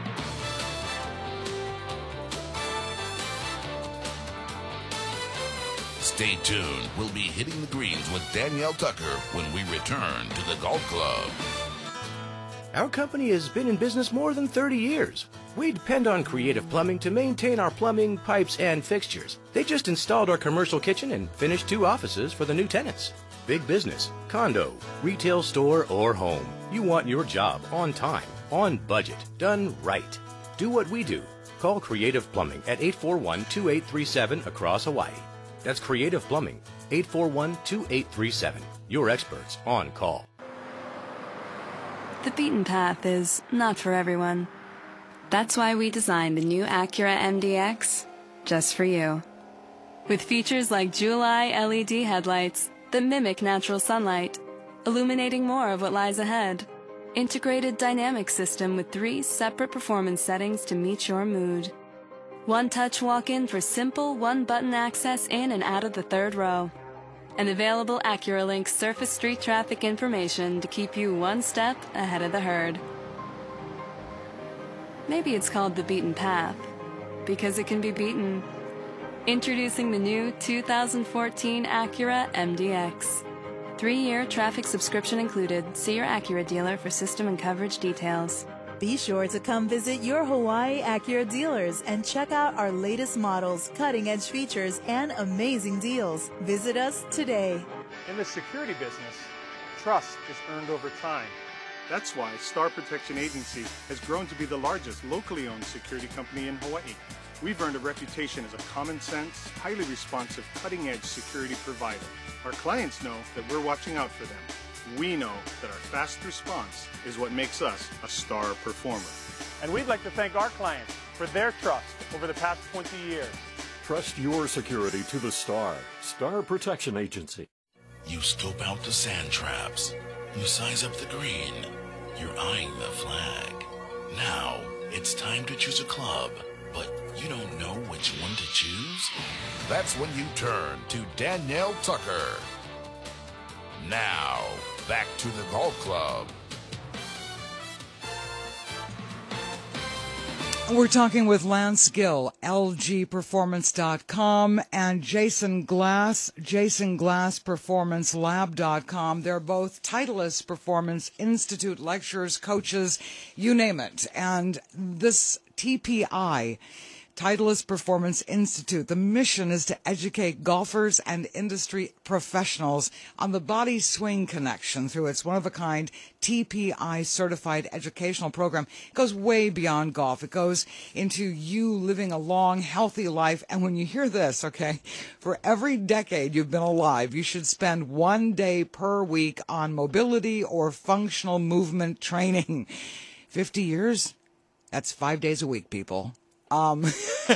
Stay tuned. We'll be hitting the greens with Danielle Tucker when we return to The Golf Club. Our company has been in business more than thirty years. We depend on Creative Plumbing to maintain our plumbing, pipes, and fixtures. They just installed our commercial kitchen and finished two offices for the new tenants. Big business, condo, retail store, or home. You want your job on time, on budget, done right. Do what we do. Call Creative Plumbing at eight four one, two eight three seven across Hawaii. That's Creative Plumbing, eight four one, two eight three seven. Your experts on call. The beaten path is not for everyone. That's why we designed the new Acura M D X just for you. With features like Jewel-Eye L E D headlights that mimic natural sunlight, illuminating more of what lies ahead. Integrated dynamic system with three separate performance settings to meet your mood. One-touch walk-in for simple one-button access in and out of the third row. And available AcuraLink surface street traffic information to keep you one step ahead of the herd. Maybe it's called the beaten path, because it can be beaten. Introducing the new two thousand fourteen Acura M D X. Three-year traffic subscription included. See your Acura dealer for system and coverage details. Be sure to come visit your Hawaii Acura dealers and check out our latest models, cutting-edge features, and amazing deals. Visit us today. In the security business, trust is earned over time. That's why Star Protection Agency has grown to be the largest locally owned security company in Hawaii. We've earned a reputation as a common-sense, highly responsive, cutting-edge security provider. Our clients know that we're watching out for them. We know that our fast response is what makes us a star performer. And we'd like to thank our clients for their trust over the past twenty years. Trust your security to the Star. Star Protection Agency. You scope out the sand traps. You size up the green. You're eyeing the flag. Now, it's time to choose a club, but you don't know which one to choose? That's when you turn to Danielle Tucker. Now, back to the golf club. We're talking with Lance Gill, L G Performance dot com, and Jason Glass, Jason Glass Performance Lab dot com. They're both Titleist Performance Institute lecturers, coaches, you name it. And this T P I, Titleist Performance Institute, the mission is to educate golfers and industry professionals on the body swing connection through its one-of-a-kind T P I certified educational program. It goes way beyond golf. It goes into you living a long, healthy life. And when you hear this, okay, for every decade you've been alive, you should spend one day per week on mobility or functional movement training. fifty years? That's five days a week, people. Um,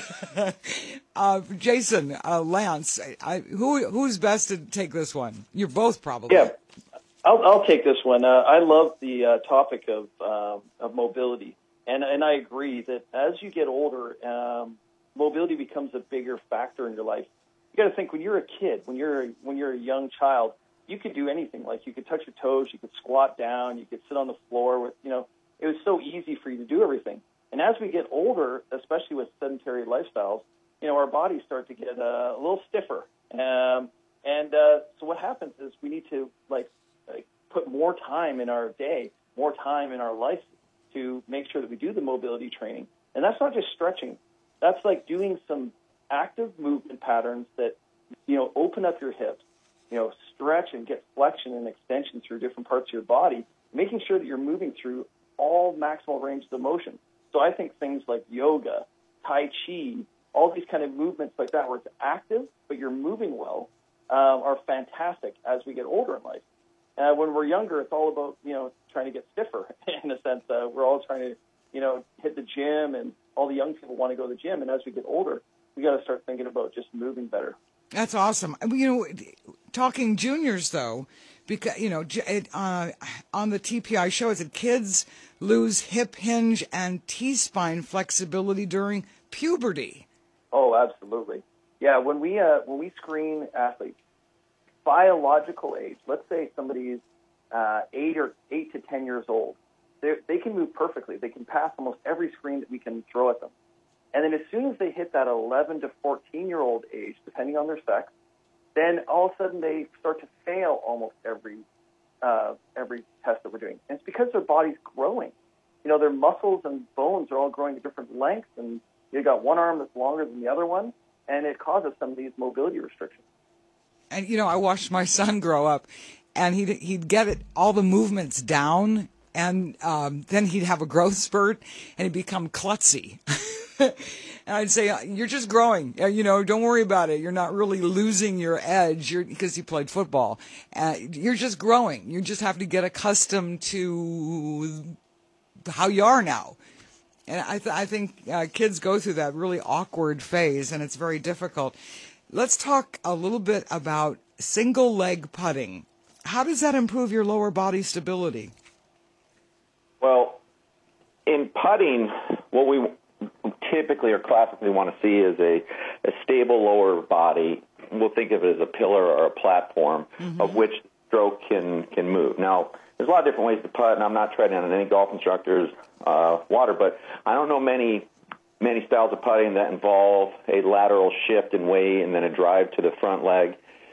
uh, Jason, uh, Lance, I, who who's best to take this one? You're both probably. Yeah, I'll, I'll take this one. Uh, I love the uh, topic of uh, of mobility, and and I agree that as you get older, um, mobility becomes a bigger factor in your life. You got to think when you're a kid, when you're when you're a young child, you could do anything. Like you could touch your toes, you could squat down, you could sit on the floor. With you know, it was so easy for you to do everything. And as we get older, especially with sedentary lifestyles, you know, our bodies start to get uh, a little stiffer. Um, and uh, so what happens is we need to, like, like, put more time in our day, more time in our life to make sure that we do the mobility training. And that's not just stretching. That's like doing some active movement patterns that, you know, open up your hips, you know, stretch and get flexion and extension through different parts of your body, making sure that you're moving through all maximal ranges of motion. So I think things like yoga, Tai Chi, all these kind of movements like that where it's active, but you're moving well, um, are fantastic as we get older in life. Uh, when we're younger, it's all about, you know, trying to get stiffer in a sense. Uh, we're all trying to, you know, hit the gym, and all the young people want to go to the gym. And as we get older, we got to start thinking about just moving better. That's awesome. You know, talking juniors, though, because, you know, uh, on the T P I show, it said kids lose hip hinge and T-spine flexibility during puberty. Oh, absolutely. Yeah, when we uh, when we screen athletes, biological age, let's say somebody's uh, eight or eight to ten years old, they can move perfectly. They can pass almost every screen that we can throw at them. And then as soon as they hit that eleven to fourteen-year-old age, depending on their sex, then all of a sudden they start to fail almost every uh, every test that we're doing. And it's because their body's growing. You know, their muscles and bones are all growing at different lengths, and you got one arm that's longer than the other one, and it causes some of these mobility restrictions. And, you know, I watched my son grow up, and he'd, he'd get it, all the movements down, and um, then he'd have a growth spurt, and he'd become klutzy. And I'd say, you're just growing. You know, don't worry about it. You're not really losing your edge you're, because he played football. Uh, you're just growing. You just have to get accustomed to how you are now. And I, th- I think uh, kids go through that really awkward phase, and it's very difficult. Let's talk a little bit about single leg putting. How does that improve your lower body stability? Well, in putting, what we typically or classically want to see is a, a stable lower body. We'll think of it as a pillar or a platform mm-hmm. of which the stroke can, can move. Now, there's a lot of different ways to putt, and I'm not treading on any golf instructor's uh, water, but I don't know many many styles of putting that involve a lateral shift in weight and then a drive to the front leg.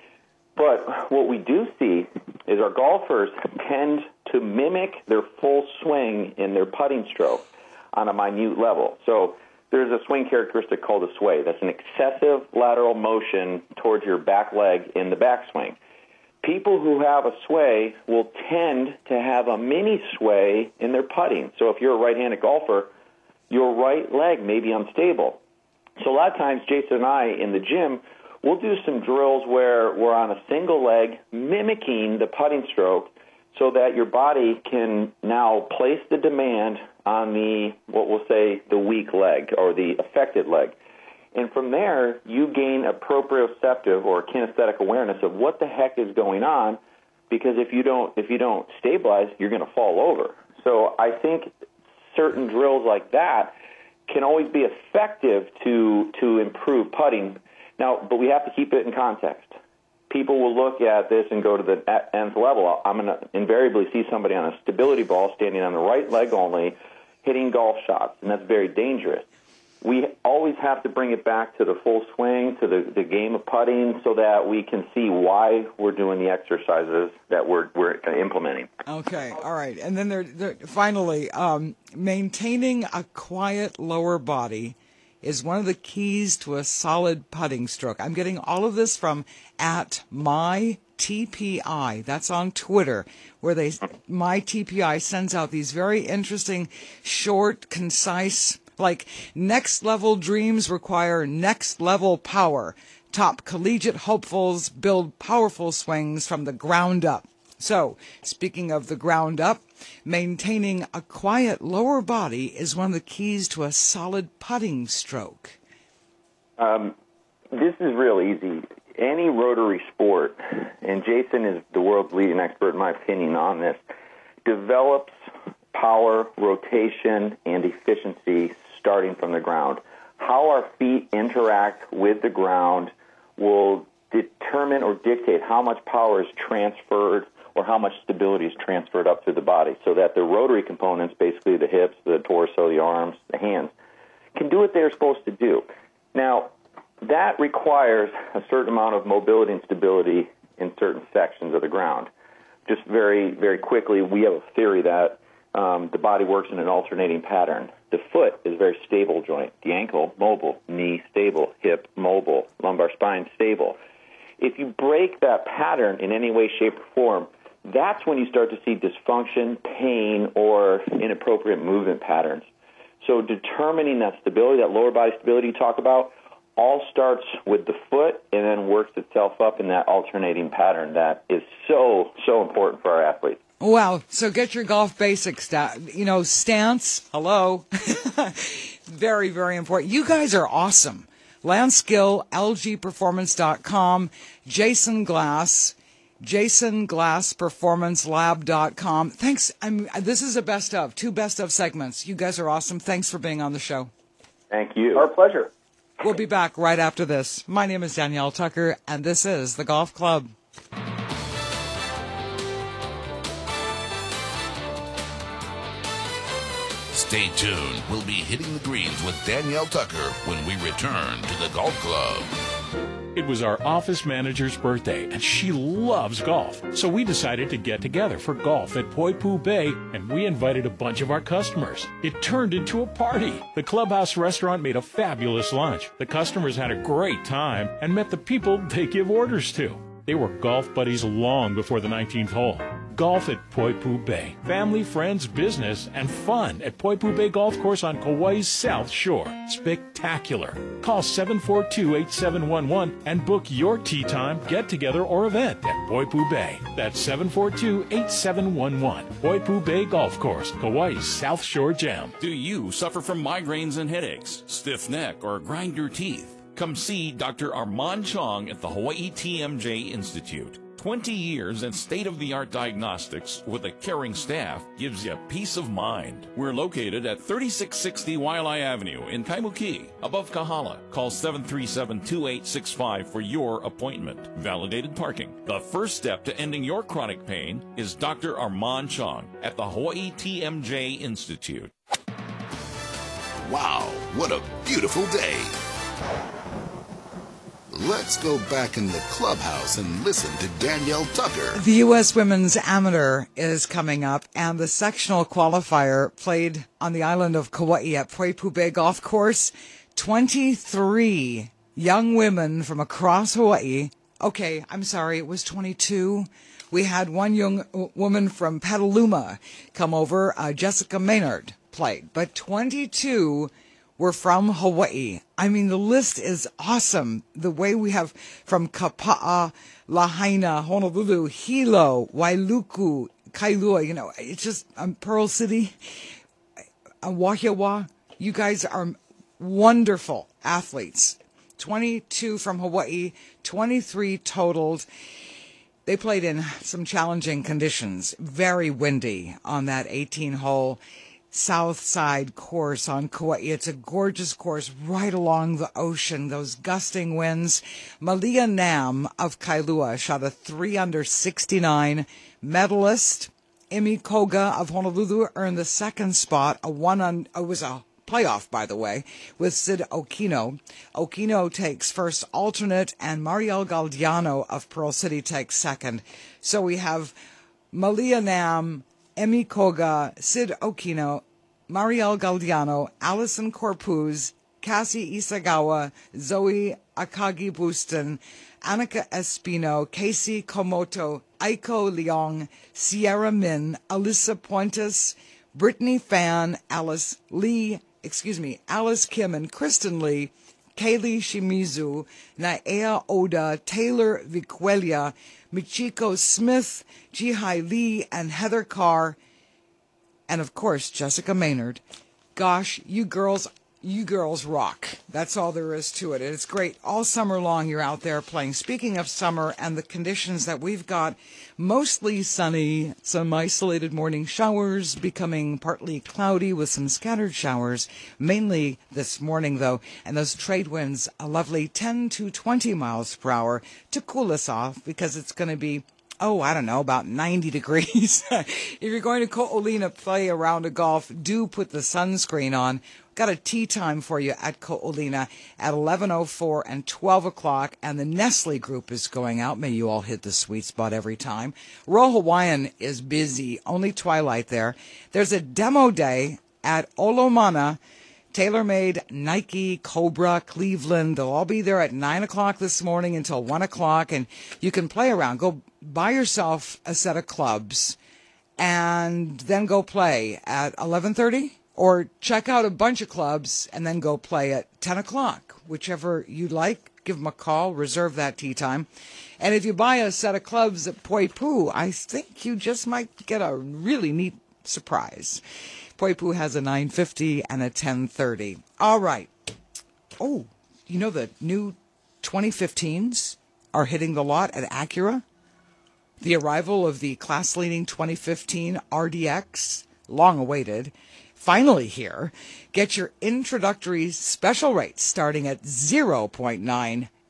But what we do see is our golfers tend to mimic their full swing in their putting stroke on a minute level. So there's a swing characteristic called a sway. That's an excessive lateral motion towards your back leg in the backswing. People who have a sway will tend to have a mini sway in their putting. So if you're a right-handed golfer, your right leg may be unstable. So a lot of times, Jason and I in the gym, we'll do some drills where we're on a single leg mimicking the putting stroke so that your body can now place the demand on the, what we'll say, the weak leg or the affected leg. And from there, you gain a proprioceptive or kinesthetic awareness of what the heck is going on, because if you don't, if you don't stabilize, you're going to fall over. So I think certain drills like that can always be effective to to improve putting. Now, but we have to keep it in context. People will look at this and go to the nth level. I'm going to invariably see somebody on a stability ball standing on the right leg only, hitting golf shots, and that's very dangerous. We always have to bring it back to the full swing, to the, the game of putting, so that we can see why we're doing the exercises that we're we're implementing. Okay, all right. And then there, there finally, um, maintaining a quiet lower body is one of the keys to a solid putting stroke. I'm getting all of this from at my T P I. That's on Twitter, where they my T P I sends out these very interesting, short, concise, like next level dreams require next level power. Top collegiate hopefuls build powerful swings from the ground up. So, speaking of the ground up, maintaining a quiet lower body is one of the keys to a solid putting stroke. Um, this is real easy. Any rotary sport, and Jason is the world's leading expert, in my opinion, on this, develops power, rotation, and efficiency starting from the ground. How our feet interact with the ground will determine or dictate how much power is transferred or how much stability is transferred up through the body, so that the rotary components, basically the hips, the torso, the arms, the hands, can do what they're supposed to do. Now, that requires a certain amount of mobility and stability in certain sections of the ground. Just very, very quickly, we have a theory that um, the body works in an alternating pattern. The foot is a very stable joint. The ankle, mobile. Knee, stable. Hip, mobile. Lumbar spine, stable. If you break that pattern in any way, shape, or form, that's when you start to see dysfunction, pain, or inappropriate movement patterns. So determining that stability, that lower body stability you talk about, all starts with the foot and then works itself up in that alternating pattern that is so, so important for our athletes. Wow. So get your golf basics down. You know, stance, hello. Very, very important. You guys are awesome. Lance Gill, L G performance dot com, Jason Glass, jason glass performance lab dot com. Thanks. I'm, this is a best of, two best of segments. You guys are awesome. Thanks for being on the show. Thank you. Our pleasure. We'll be back right after this. My name is Danielle Tucker, and this is The Golf Club. Stay tuned. We'll be hitting the greens with Danielle Tucker when we return to The Golf Club. It was our office manager's birthday, and she loves golf. So we decided to get together for golf at Poipu Bay, and we invited a bunch of our customers. It turned into a party. The Clubhouse restaurant made a fabulous lunch. The customers had a great time and met the people they give orders to. They were golf buddies long before the nineteenth hole. Golf at Poipu Bay. Family, friends, business, and fun at Poipu Bay Golf Course on Kauai's South Shore. Spectacular. Call seven four two, eight seven one one and book your tee time, get-together, or event at Poipu Bay. That's seven four two, eight seven one one. Poipu Bay Golf Course, Kauai's South Shore Gem. Do you suffer from migraines and headaches, stiff neck, or grind your teeth? Come see Doctor Armand Chong at the Hawaii T M J Institute. twenty years in state-of-the-art diagnostics with a caring staff gives you peace of mind. We're located at thirty-six sixty Waialae Avenue in Kaimuki, above Kahala. Call seven three seven, two eight six five for your appointment. Validated parking. The first step to ending your chronic pain is Doctor Armand Chong at the Hawaii T M J Institute. Wow, what a beautiful day. Let's go back in the clubhouse and listen to Danielle Tucker. The U S Women's Amateur is coming up, and the sectional qualifier played on the island of Kauai at Poipu Bay Golf Course. twenty-three young women from across Hawaii. Okay, I'm sorry, it was twenty-two. We had one young woman from Petaluma come over. Uh, Jessica Maynard played, but twenty-two were from Hawaii. I mean, the list is awesome. The way we have from Kapa'a, Lahaina, Honolulu, Hilo, Wailuku, Kailua, you know, it's just um, Pearl City, uh, Wahiawa. You guys are wonderful athletes. twenty-two from Hawaii, twenty-three totaled. They played in some challenging conditions, very windy on that eighteen hole. South side course on Kauai. It's a gorgeous course right along the ocean, those gusting winds. Malia Nam of Kailua shot a three under sixty-nine. Medalist Emi Koga of Honolulu earned the second spot. A one on, it was a playoff, by the way, with Sid Okino. Okino takes first alternate, and Mariel Galdiano of Pearl City takes second. So we have Malia Nam, Emi Koga, Sid Okino, Mariel Galdiano, Allison Corpuz, Cassie Isagawa, Zoe Akagi Booston, Annika Espino, Casey Komoto, Aiko Leong, Sierra Min, Alyssa Puentes, Brittany Fan, Alice Lee, excuse me, Alice Kim and Kristen Lee, Kaylee Shimizu, Naea Oda, Taylor Vicuelia, Michiko Smith, Jihai Lee, and Heather Carr, and of course Jessica Maynard. Gosh, you girls, you girls rock. That's all there is to it. It's great. All summer long you're out there playing. Speaking of summer and the conditions that we've got, mostly sunny, some isolated morning showers, becoming partly cloudy with some scattered showers, mainly this morning though, and those trade winds, a lovely ten to twenty miles per hour to cool us off, because it's going to be, oh, I don't know, about ninety degrees. If you're going to Ko'olina play a round of golf, do put the sunscreen on. Got a tea time for you at Ko'olina at eleven oh four and twelve o'clock, and the Nestle group is going out. May you all hit the sweet spot every time. Royal Hawaiian is busy, only twilight there. There's a demo day at Olomana, TaylorMade, Nike, Cobra, Cleveland. They'll all be there at nine o'clock this morning until one o'clock, and you can play around. Go buy yourself a set of clubs and then go play at eleven thirty. Or check out a bunch of clubs and then go play at ten o'clock. Whichever you like, give them a call, reserve that tea time. And if you buy a set of clubs at Poipu, I think you just might get a really neat surprise. Poipu has a nine fifty and a ten thirty. All right. Oh, you know the new twenty fifteens are hitting the lot at Acura? The arrival of the class-leading twenty fifteen R D X, long awaited, finally here. Get your introductory special rates starting at zero point nine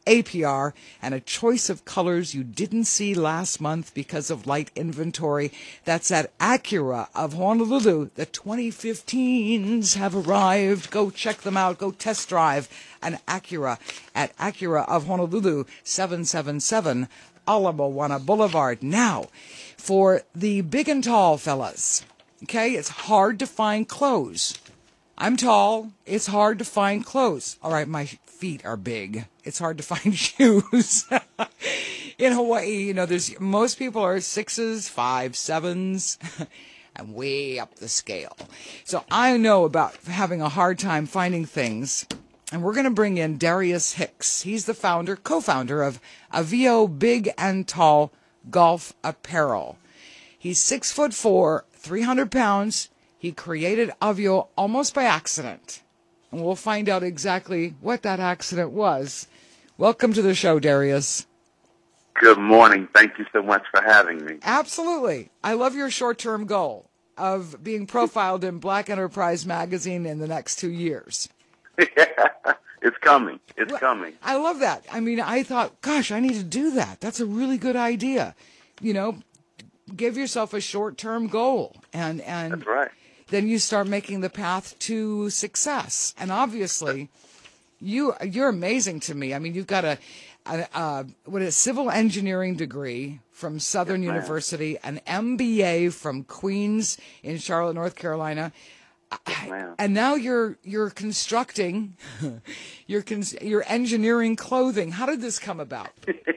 A P R, and a choice of colors you didn't see last month because of light inventory. That's at Acura of Honolulu. The twenty fifteens have arrived. Go check them out. Go test drive an Acura at Acura of Honolulu, seven seven seven Ala Moana Boulevard. Now, for the big and tall fellas, okay, it's hard to find clothes. I'm tall. It's hard to find clothes. All right, my feet are big. It's hard to find shoes. In Hawaii, you know, there's most people are sixes, fives, sevens, and way up the scale. So I know about having a hard time finding things. And we're going to bring in Darius Hicks. He's the founder, co-founder of Avio Big and Tall Golf Apparel. He's six foot four, three hundred pounds. He created Avio almost by accident. And we'll find out exactly what that accident was. Welcome to the show, Darius. Good morning. Thank you so much for having me. Absolutely. I love your short-term goal of being profiled in Black Enterprise magazine in the next two years. It's coming. It's well, coming. I love that. I mean, I thought, gosh, I need to do that. That's a really good idea. You know, give yourself a short-term goal. And, and That's right. Then you start making the path to success. And obviously, you, you're amazing to me. I mean, you've got a, a, a what is a civil engineering degree from Southern yes, University, an M B A from Queens in Charlotte, North Carolina. Yes, and now you're you're constructing, you're cons- you're engineering clothing. How did this come about?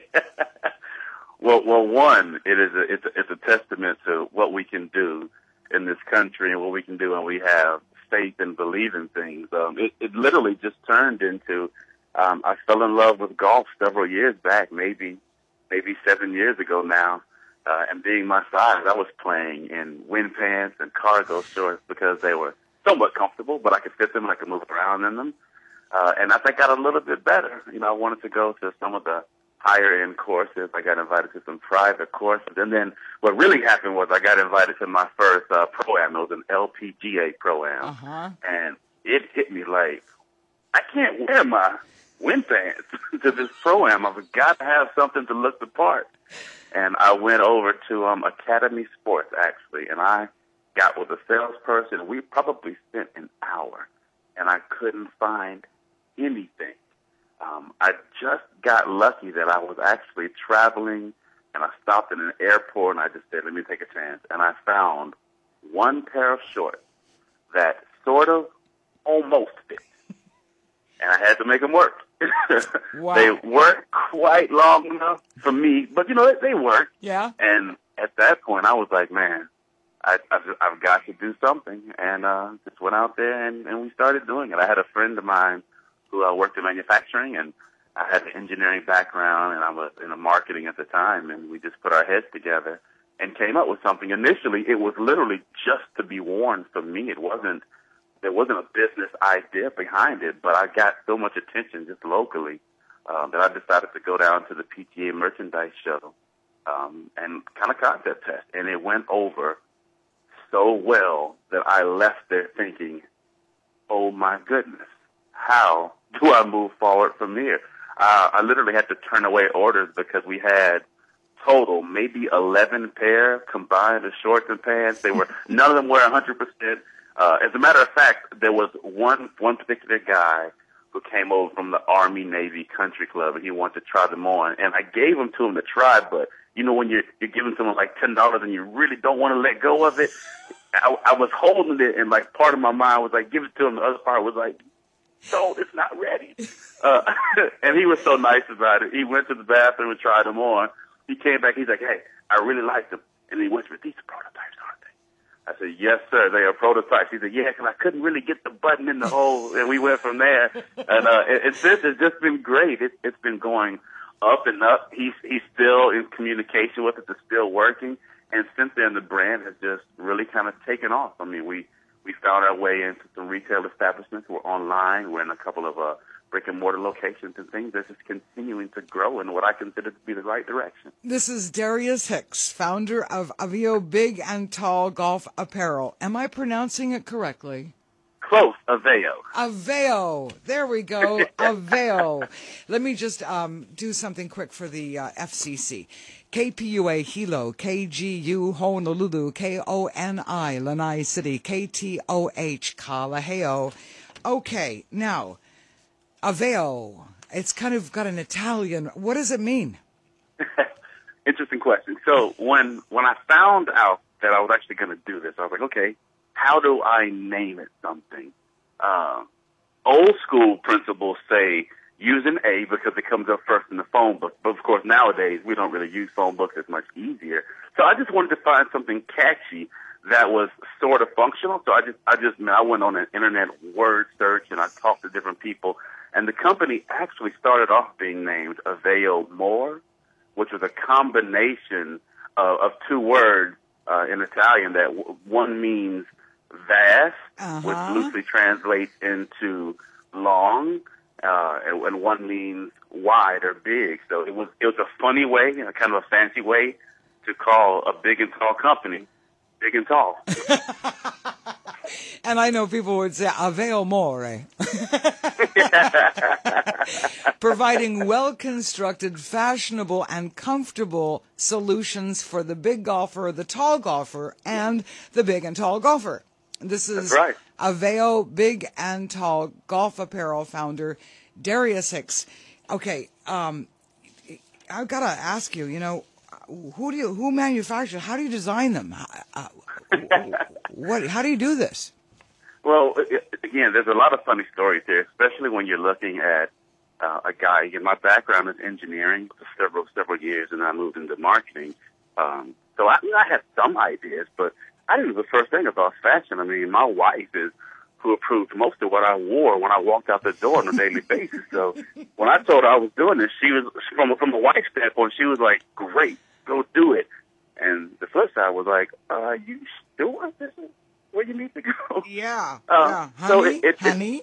well, well, one, it is a, it's a, it's a testament to what we can do in this country and what we can do when we have faith and believe in things. Um, it, it literally just turned into, um, I fell in love with golf several years back, maybe, maybe seven years ago now. Uh, and being my size, I was playing in wind pants and cargo shorts because they were somewhat comfortable, but I could fit them and I could move around in them. Uh, and as I got a little bit better, you know, I wanted to go to some of the higher end courses. I got invited to some private courses. And then what really happened was I got invited to my first uh, pro-am. It was an L P G A pro-am. Uh-huh. And it hit me like, I can't wear my wind pants to this pro-am. I've got to have something to look the part. And I went over to um, Academy Sports, actually, and I got with a salesperson. We probably spent an hour, and I couldn't find anything. Um, I just got lucky that I was actually traveling, and I stopped in an airport, and I just said, let me take a chance. And I found one pair of shorts that sort of almost fit, and I had to make them work. Wow. They weren't quite long enough for me, but, you know, they worked. Yeah. And at that point, I was like, man, I, I've, I've got to do something. And uh, just went out there, and, and we started doing it. I had a friend of mine who uh, worked in manufacturing, and I had an engineering background, and I was in a marketing at the time, and we just put our heads together and came up with something. Initially, it was literally just to be worn for me. It wasn't There wasn't a business idea behind it, but I got so much attention just locally um, that I decided to go down to the P T A merchandise show um, and kind of concept test. And it went over so well that I left there thinking, oh, my goodness, how do I move forward from here? Uh, I literally had to turn away orders because we had total maybe eleven pair combined of shorts and pants. They were none of them were one hundred percent. Uh, as a matter of fact, there was one one particular guy who came over from the Army Navy Country Club, and he wanted to try them on. And I gave them to him to try, but you know when you're you're giving someone like ten dollars and you really don't want to let go of it, I, I was holding it, and like part of my mind was like, give it to him. The other part was like, no, it's not ready. Uh, and he was so nice about it. He went to the bathroom and tried them on. He came back. He's like, hey, I really liked them. And he whispered, these are prototypes, aren't they? I said, yes, sir, they are prototypes. He said, yeah, because I couldn't really get the button in the hole. And we went from there. And, uh, and, and since it's just been great. It, it's been going up and up. He's, he's still in communication with it. It's still working. And since then, the brand has just really kind of taken off. I mean, we, we found our way into some retail establishments. We're online. We're in a couple of uh, brick and mortar locations and things. They're just continuing to grow in what I consider to be the right direction. This is Darius Hicks, founder of Avio Big and Tall Golf Apparel. Am I pronouncing it correctly? close. Aveo. Aveo. There we go. Aveo. Let me just um, do something quick for the uh, F C C. K P U A Hilo, K G U Honolulu, K O N I Lanai City, K T O H Kalaheo. Okay, now, Aveo. It's kind of got an Italian. What does it mean? Interesting question. So when when I found out that I was actually going to do this, I was like, okay, how do I name it something? Uh, old school principles say use an A because it comes up first in the phone book. But, of course, nowadays we don't really use phone books. It's much easier. So I just wanted to find something catchy that was sort of functional. So I just I just I went on an internet word search and I talked to different people. And the company actually started off being named Aveo More, which was a combination of, of two words uh, in Italian that w- one means vast, uh-huh. which loosely translates into long, uh, and, and one means wide or big. So it was it was a funny way, you know, kind of a fancy way to call a big and tall company big and tall. And I know people would say Aveo More. Providing well-constructed, fashionable, and comfortable solutions for the big golfer, the tall golfer, and the big and tall golfer. This is That's right. Aveo Big and Tall Golf Apparel founder Darius Hicks. Okay, um, I've got to ask you, you know, who do you who manufactures? How do you design them? Uh, what? How do you do this? Well, again, there's a lot of funny stories here, especially when you're looking at uh, a guy. Again, my background is engineering for several several years, and I moved into marketing. Um, so I, I had some ideas, but I didn't know the first thing about fashion. I mean, my wife is who approved most of what I wore when I walked out the door on a daily basis. So when I told her I was doing this, she was from from a wife's standpoint, she was like, "Great, go do it." And the flip side was like, "Are you sure this is where you need to go?" Yeah, uh, yeah. So honey, it, it, honey.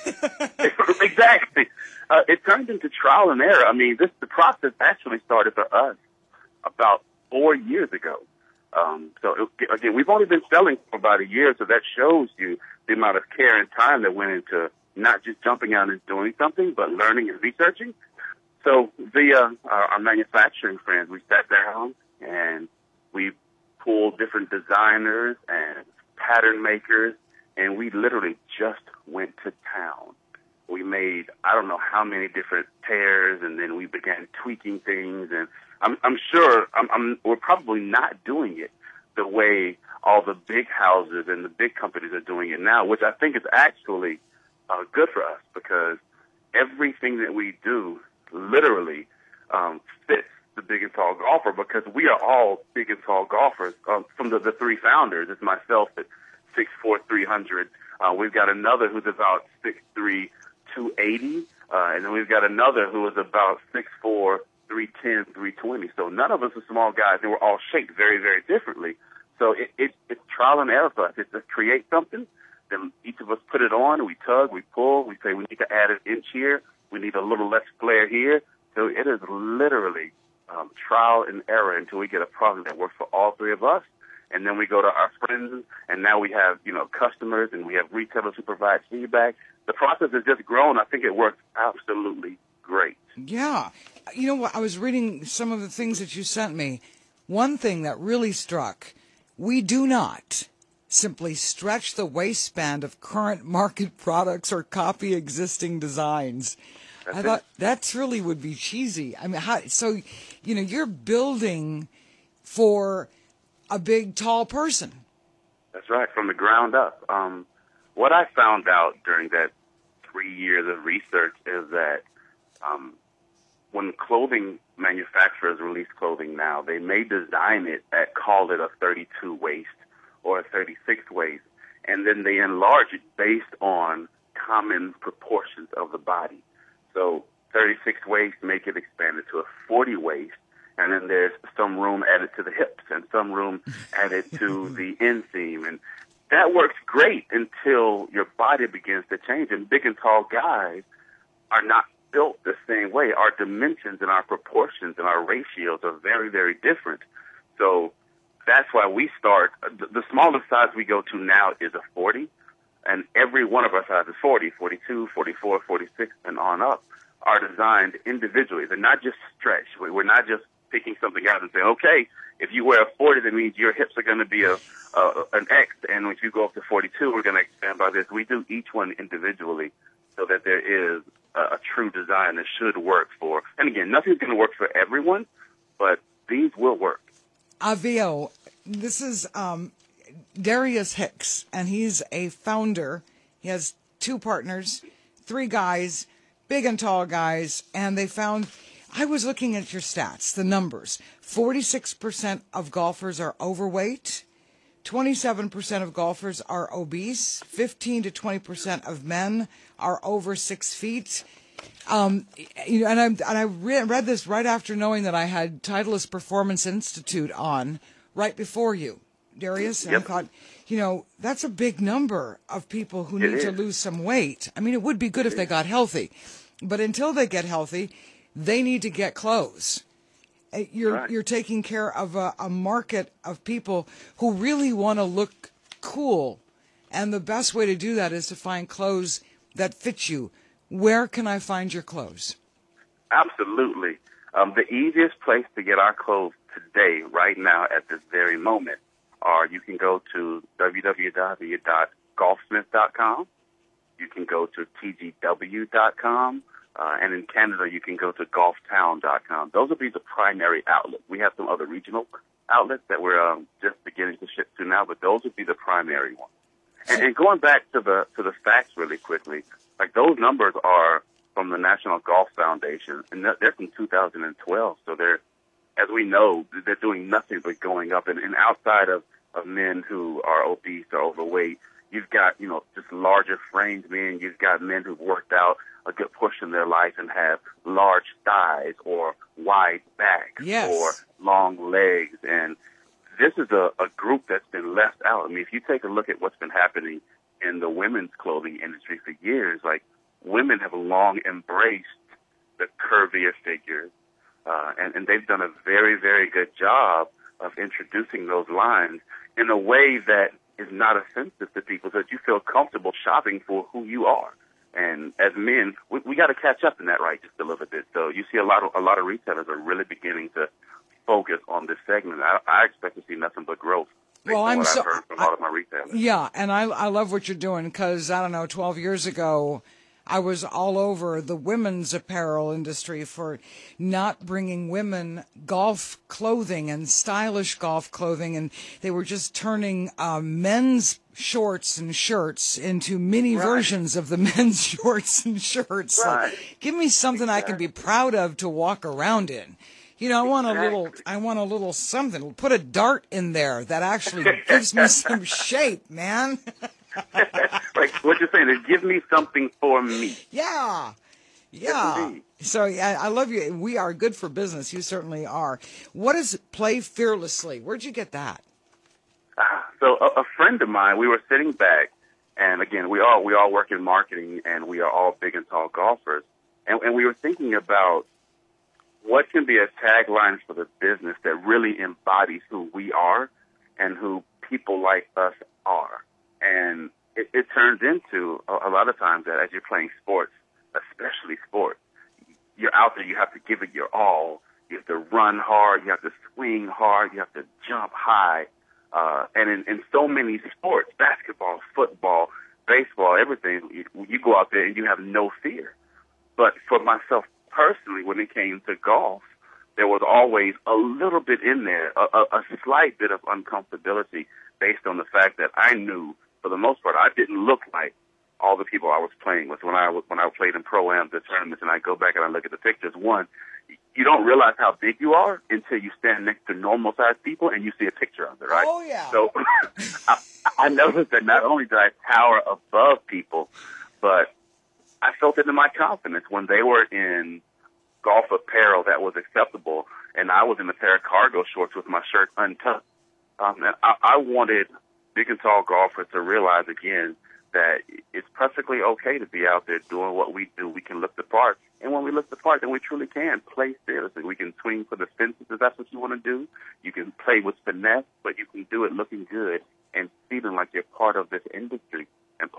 it, exactly. Uh, it turned into trial and error. I mean, this the process actually started for us about four years ago. Um, so it, again, we've only been selling for about a year, so that shows you the amount of care and time that went into not just jumping out and doing something, but learning and researching. So via our, our manufacturing friends, we sat down and we pulled different designers and pattern makers, and we literally just went to town. We made, I don't know how many different pairs, and then we began tweaking things, and I'm, I'm sure I'm, I'm, we're probably not doing it the way all the big houses and the big companies are doing it now, which I think is actually uh, good for us because everything that we do literally um, fits the big and tall golfer because we are all big and tall golfers. Um, from the, the three founders, it's myself at six four, three hundred. Uh, we've got another who's about six three, two eighty, uh, and then we've got another who is about six four, three ten, three twenty. So none of us are small guys, and we're all shaped very, very differently. So it, it, it's trial and error for us. It's to create something, then each of us put it on, we tug, we pull, we say we need to add an inch here, we need a little less flare here. So it is literally um, trial and error until we get a product that works for all three of us. And then we go to our friends, and now we have, you know, customers, and we have retailers who provide feedback. The process has just grown. I think it works absolutely great. Yeah. You know what? I was reading some of the things that you sent me. One thing that really struck, we do not simply stretch the waistband of current market products or copy existing designs. That's I thought it. That's really would be cheesy. I mean, how, so, you know, you're building for a big, tall person. That's right, from the ground up. Um, what I found out during that three years of research is that um, when clothing manufacturers release clothing now, they may design it at, call it a thirty-two waist or a thirty-six waist, and then they enlarge it based on common proportions of the body. So thirty-six waist, make it expanded to a forty waist, and then there's some room added to the hips and some room added to the inseam. And that works great until your body begins to change. And big and tall guys are not built the same way. Our dimensions and our proportions and our ratios are very, very different. So that's why we start. The smallest size we go to now is a forty. and every one of our sizes, forty, forty-two, forty-four, forty-six, and on up, are designed individually. They're not just stretch. We're not just picking something out and saying, okay, if you wear a forty, that means your hips are going to be a, a an X, and if you go up to forty-two, we're going to expand by this. We do each one individually so that there is a, a true design that should work for. And again, nothing's going to work for everyone, but these will work. Avio, this is um, Darius Hicks, and he's a founder. He has two partners, three guys, big and tall guys, and they found, I was looking at your stats, the numbers. forty-six percent of golfers are overweight, twenty-seven percent of golfers are obese, fifteen to twenty percent of men are over six feet. Um, you know, and I and I re- read this right after knowing that I had Titleist Performance Institute on right before you, Darius. And yep. I thought, you know, that's a big number of people who It need is. to lose some weight. I mean, it would be good if they got healthy, but until they get healthy, they need to get clothes. Uh, You're Right. you're taking care of a, a market of people who really want to look cool, and the best way to do that is to find clothes that fit you. Where can I find your clothes? Absolutely. Um, the easiest place to get our clothes today, right now, at this very moment, are you can go to w w w dot golfsmith dot com. You can go to t g w dot com. Uh, and in Canada, you can go to golf town dot com. Those will be the primary outlets. We have some other regional outlets that we're um, just beginning to ship to now, but those would be the primary ones. And, and going back to the to the facts really quickly, like those numbers are from the National Golf Foundation, and they're from two thousand twelve. So they're, as we know, they're doing nothing but going up. And, and outside of, of men who are obese or overweight, you've got, you know, just larger framed men. You've got men who've worked out a good portion of their life and have large thighs or wide backs Yes. or long legs. And this is a, a group that's been left out. I mean, if you take a look at what's been happening in the women's clothing industry for years, like women have long embraced the curvier figures, uh, and, and they've done a very, very good job of introducing those lines in a way that is not offensive to people, so that you feel comfortable shopping for who you are. And as men, we, we got to catch up in that, right, just a little bit. So you see a lot of a lot of retailers are really beginning to focus on this segment. I, I expect to see nothing but growth. based Well, on I'm what so- I've heard from a lot of my retailers. Yeah, and I I love what you're doing because, I don't know, twelve years ago, I was all over the women's apparel industry for not bringing women golf clothing and stylish golf clothing, and they were just turning uh, men's shorts and shirts into mini Right. versions of the men's shorts and shirts. Right. Like, give me something I can be proud of to walk around in. You know, I want a little, I want a little something. Put a dart in there that actually gives me some shape, man. Like what you're saying is, give me something for me. Yeah. Yeah. indeed. So I, I love you. We are good for business. You certainly are. What is Play Fearlessly? Where'd you get that? Ah, So a, a friend of mine, we were sitting back, and again, we all we all work in marketing, and we are all big and tall golfers, and, and we were thinking about what can be a tagline for the business that really embodies who we are and who people like us are. And it, it turns into a, a lot of times that as you're playing sports, especially sports, you're out there, you have to give it your all. You have to run hard, you have to swing hard, you have to jump high. Uh, and in, in so many sports, basketball, football, baseball, everything, you, you go out there and you have no fear. But for myself personally, when it came to golf, there was always a little bit in there, a, a, a slight bit of uncomfortability based on the fact that I knew, for the most part, I didn't look like all the people I was playing with when I was, when I played in Pro-Am, the tournaments, and I go back and I look at the pictures. One, you don't realize how big you are until you stand next to normal-sized people and you see a picture of it, right? Oh, yeah. So I, I noticed that not only did I tower above people, but I felt it in my confidence when they were in golf apparel that was acceptable, and I was in a pair of cargo shorts with my shirt untucked. Um, and I, I wanted big and tall golfers to realize again that it's perfectly okay to be out there doing what we do. We can look the part, and when we look the part, then we truly can play seriously. We can swing for the fences if that's what you want to do. You can play with finesse, but you can do it looking good and feeling like you're part of this industry and part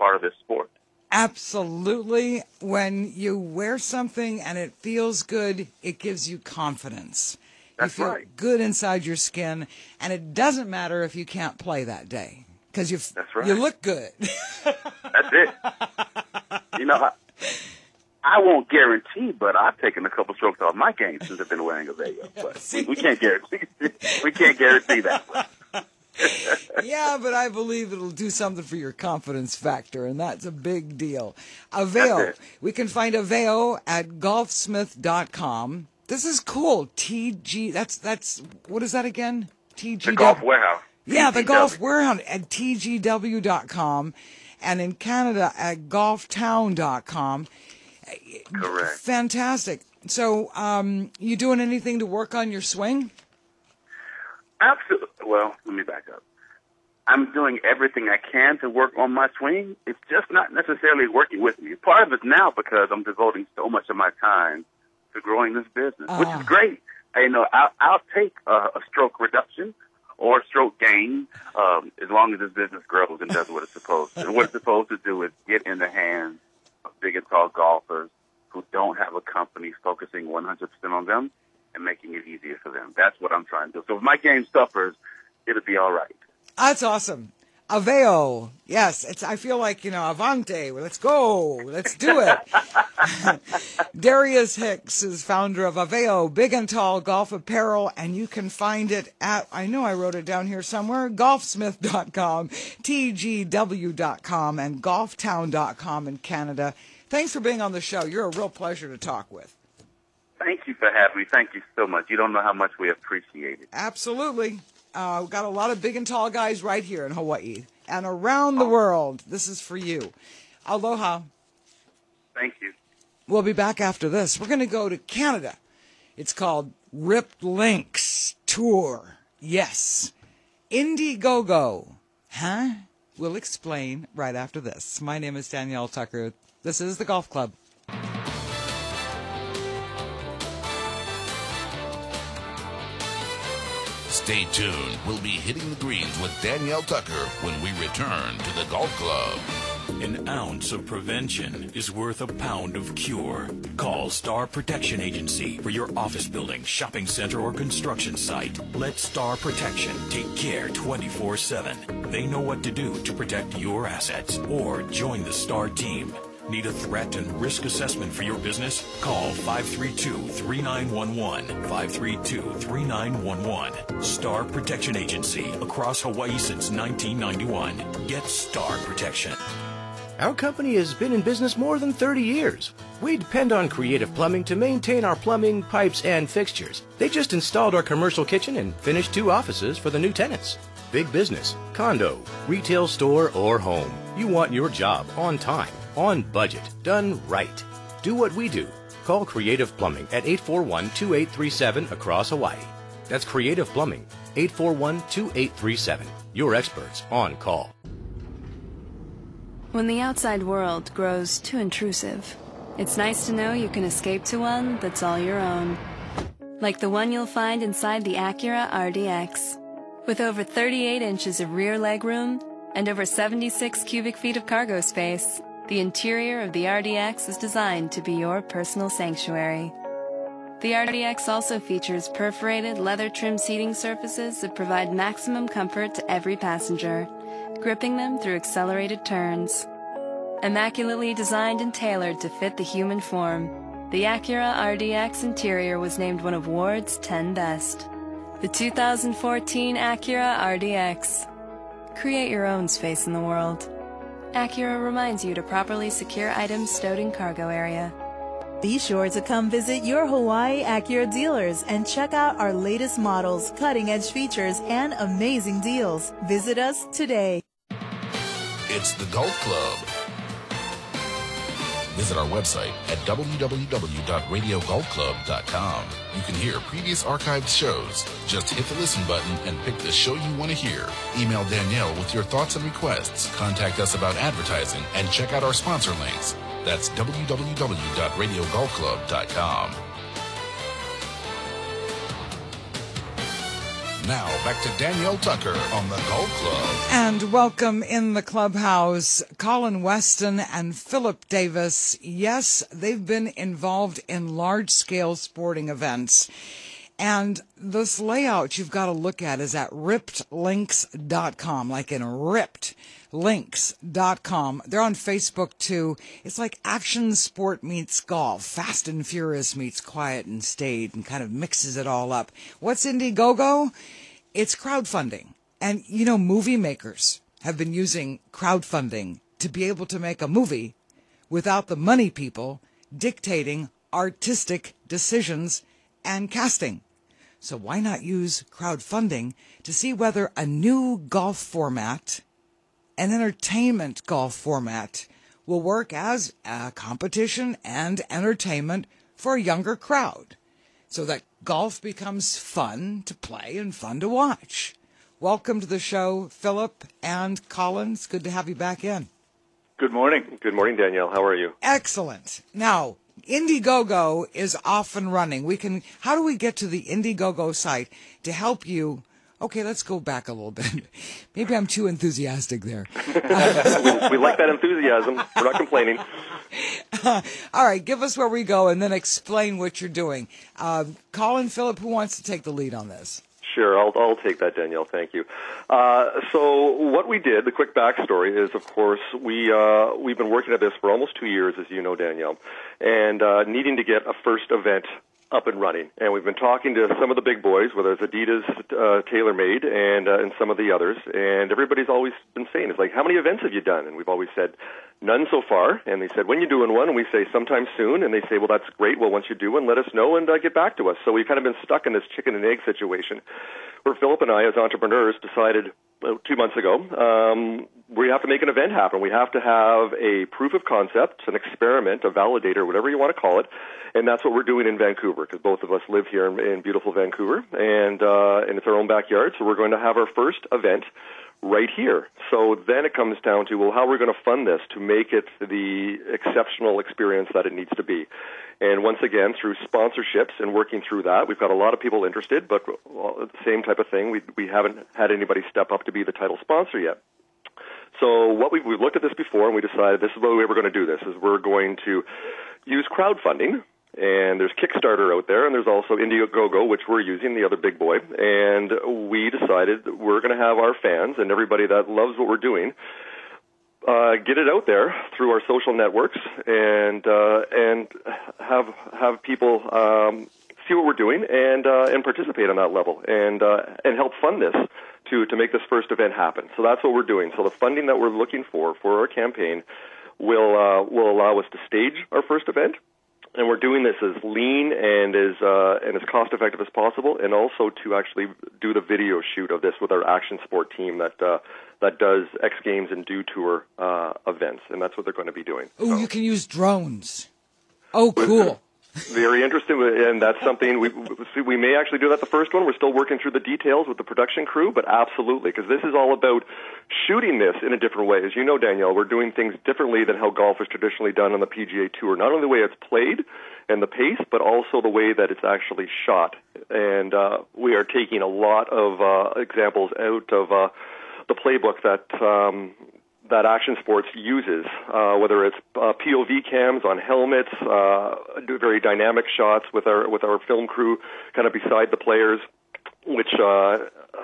part of this sport. Absolutely. When you wear something and it feels good, it gives you confidence. That's you feel right. good inside your skin, and it doesn't matter if you can't play that day because you right. you look good. That's it. You know, I, I won't guarantee, but I've taken a couple strokes off my game since I've been wearing a Veyo. But we, we can't guarantee. We can't guarantee that. Yeah, but I believe it'll do something for your confidence factor, and that's a big deal. Aveo. We can find Aveo at golfsmith dot com. This is cool. T G, that's, that's, what is that again? T G W. The Golf Warehouse. Yeah, the T G W. Golf Warehouse at T G W dot com, and in Canada at golf town dot com. Correct. Fantastic. So, um, you doing anything to work on your swing? Absolutely. Well, let me back up. I'm doing everything I can to work on my swing. It's just not necessarily working with me. Part of it's now because I'm devoting so much of my time to growing this business, uh. which is great. You know, I'll, I'll take a, a stroke reduction or a stroke gain um, as long as this business grows and does what it's supposed to. And what it's supposed to do is get in the hands of big and tall golfers who don't have a company focusing one hundred percent on them and making it easier for them. That's what I'm trying to do. So if my game suffers, it'll be all right. That's awesome. Aveo. Yes, it's. I feel like, you know, Avante. Let's go. Let's do it. Darius Hicks is founder of Aveo, big and tall golf apparel, and you can find it at, I know I wrote it down here somewhere, golfsmith dot com, T G W dot com, and golf town dot com in Canada. Thanks for being on the show. You're a real pleasure to talk with. Thank you for having me. Thank you so much. You don't know how much we appreciate it. Absolutely. Uh, we've got a lot of big and tall guys right here in Hawaii and around the world. This is for you. Aloha. Thank you. We'll be back after this. We're going to go to Canada. It's called Ripped Links Tour. Yes. Indiegogo. Huh? We'll explain right after this. My name is Danielle Tucker. This is the Golf Club. Stay tuned. We'll be hitting the greens with Danielle Tucker when we return to the Golf Club. An ounce of prevention is worth a pound of cure. Call Star Protection Agency for your office building, shopping center, or construction site. Let Star Protection take care twenty-four seven. They know what to do to protect your assets. Or join the Star team. Need a threat and risk assessment for your business? Call five three two, three nine one one, five three two, three nine one one. Star Protection Agency, across Hawaii since nineteen ninety-one. Get Star Protection. Our company has been in business more than thirty years. We depend on Creative Plumbing to maintain our plumbing, pipes, and fixtures. They just installed our commercial kitchen and finished two offices for the new tenants. Big business, condo, retail store, or home. You want your job on time, on budget, done right. Do what we do. Call Creative Plumbing at eight four one, two eight three seven across Hawaii. That's Creative Plumbing, eight four one, two eight three seven. Your experts on call. When the outside world grows too intrusive, it's nice to know you can escape to one that's all your own. Like the one you'll find inside the Acura R D X. With over thirty-eight inches of rear legroom and over seventy-six cubic feet of cargo space, the interior of the R D X is designed to be your personal sanctuary. The R D X also features perforated leather trim seating surfaces that provide maximum comfort to every passenger, gripping them through accelerated turns. Immaculately designed and tailored to fit the human form, the Acura R D X interior was named one of Ward's ten Best. The two thousand fourteen Acura R D X. Create your own space in the world. Acura reminds you to properly secure items stowed in cargo area. Be sure to come visit your Hawaii Acura dealers and check out our latest models, cutting-edge features, and amazing deals. Visit us today. It's the Golf Club. Visit our website at w w w dot radio golf club dot com. You can hear previous archived shows. Just hit the listen button and pick the show you want to hear. Email Danielle with your thoughts and requests. Contact us about advertising and check out our sponsor links. That's w w w dot radio golf club dot com. Now, back to Danielle Tucker on the Golf Club. And welcome in the clubhouse, Colin Weston and Philip Davis. Yes, they've been involved in large-scale sporting events. And this layout you've got to look at is at ripped links dot com, like in ripped links dot com. They're on Facebook, too. It's like action sport meets golf. Fast and Furious meets quiet and staid and kind of mixes it all up. What's Indiegogo? It's crowdfunding. And, you know, movie makers have been using crowdfunding to be able to make a movie without the money people dictating artistic decisions and casting. So why not use crowdfunding to see whether a new golf format, an entertainment golf format, will work as a competition and entertainment for a younger crowd, so that golf becomes fun to play and fun to watch. Welcome to the show, Philip and Colin. It's good to have you back in. Good morning. Good morning, Danielle. How are you? Excellent. Now, Indiegogo is off and running. We can. How do we get to the Indiegogo site to help you? Okay, let's go back a little bit. Maybe I'm too enthusiastic there. we, we like that enthusiasm. We're not complaining. Uh, all right, give us where we go and then explain what you're doing. Uh, Colin, Philip, who wants to take the lead on this? Sure, I'll, I'll take that, Danielle. Thank you. Uh, so what we did, the quick backstory is, of course, we, uh, we've been working at this for almost two years, as you know, Danielle, and uh, needing to get a first event up and running. And we've been talking to some of the big boys, whether it's Adidas, uh, TaylorMade, and, uh, and some of the others, and everybody's always been saying, it's like, how many events have you done? And we've always said, none so far. And they said, when you doing one? And we say, sometime soon. And they say, well, that's great. Well, once you do one, let us know and uh, get back to us. So we've kind of been stuck in this chicken and egg situation where Philip and I, as entrepreneurs, decided uh, two months ago, um, we have to make an event happen. We have to have a proof of concept, an experiment, a validator, whatever you want to call it. And that's what we're doing in Vancouver, because both of us live here in, in beautiful Vancouver, and, uh, and it's our own backyard. So we're going to have our first event right here. So then it comes down to, well, how are we going to fund this to make it the exceptional experience that it needs to be? And once again, through sponsorships and working through that, we've got a lot of people interested, but well, the same type of thing. We, we haven't had anybody step up to be the title sponsor yet. So what we've, we've looked at this before, and we decided this is the way we're going to do this, is we're going to use crowdfunding. And there's Kickstarter out there, and there's also Indiegogo, which we're using, the other big boy. And we decided that we're going to have our fans and everybody that loves what we're doing uh, get it out there through our social networks and uh, and have have people um, see what we're doing and uh, and participate on that level and uh, and help fund this to to make this first event happen. So that's what we're doing. So the funding that we're looking for for our campaign will uh, will allow us to stage our first event. And we're doing this as lean and as uh, and as cost effective as possible, and also to actually do the video shoot of this with our action sport team that uh, that does X Games and Dew Tour uh, events, and that's what they're going to be doing. Oh, so. You can use drones. Oh, cool. Very interesting, and that's something we we may actually do that the first one. We're still working through the details with the production crew, but absolutely, because this is all about shooting this in a different way. As you know, Danielle, we're doing things differently than how golf is traditionally done on the P G A Tour. Not only the way it's played and the pace, but also the way that it's actually shot. And uh, we are taking a lot of uh, examples out of uh, the playbook that um, that Action Sports uses, uh, whether it's uh, P O V cams on helmets, uh, do very dynamic shots with our with our film crew kind of beside the players, which uh,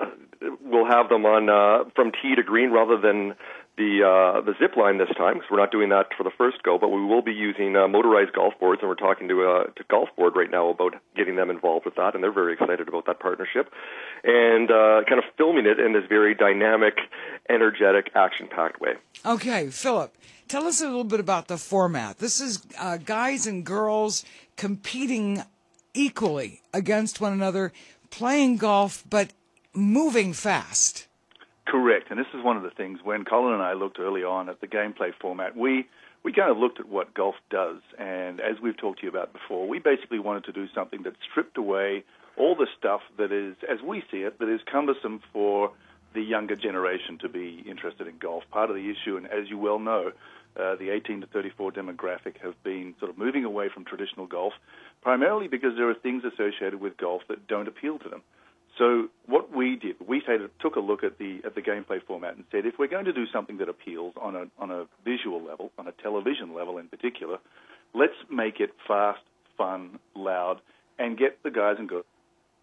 we'll have them on uh, from tee to green rather than the uh, the zip line this time, because we're not doing that for the first go, but we will be using uh, motorized golf boards, and we're talking to uh, to Golf Board right now about getting them involved with that, and they're very excited about that partnership, and uh, kind of filming it in this very dynamic, energetic, action-packed way. Okay, Philip, tell us a little bit about the format. This is uh, guys and girls competing equally against one another, playing golf, but moving fast. Correct, and this is one of the things when Colin and I looked early on at the gameplay format, we, we kind of looked at what golf does, and as we've talked to you about before, we basically wanted to do something that stripped away all the stuff that is, as we see it, that is cumbersome for the younger generation to be interested in golf. Part of the issue, and as you well know, uh, the eighteen to thirty-four demographic have been sort of moving away from traditional golf, primarily because there are things associated with golf that don't appeal to them. So what we did, we took a look at the at the gameplay format and said, if we're going to do something that appeals on a on a visual level, on a television level in particular, let's make it fast, fun, loud, and get the guys and girls.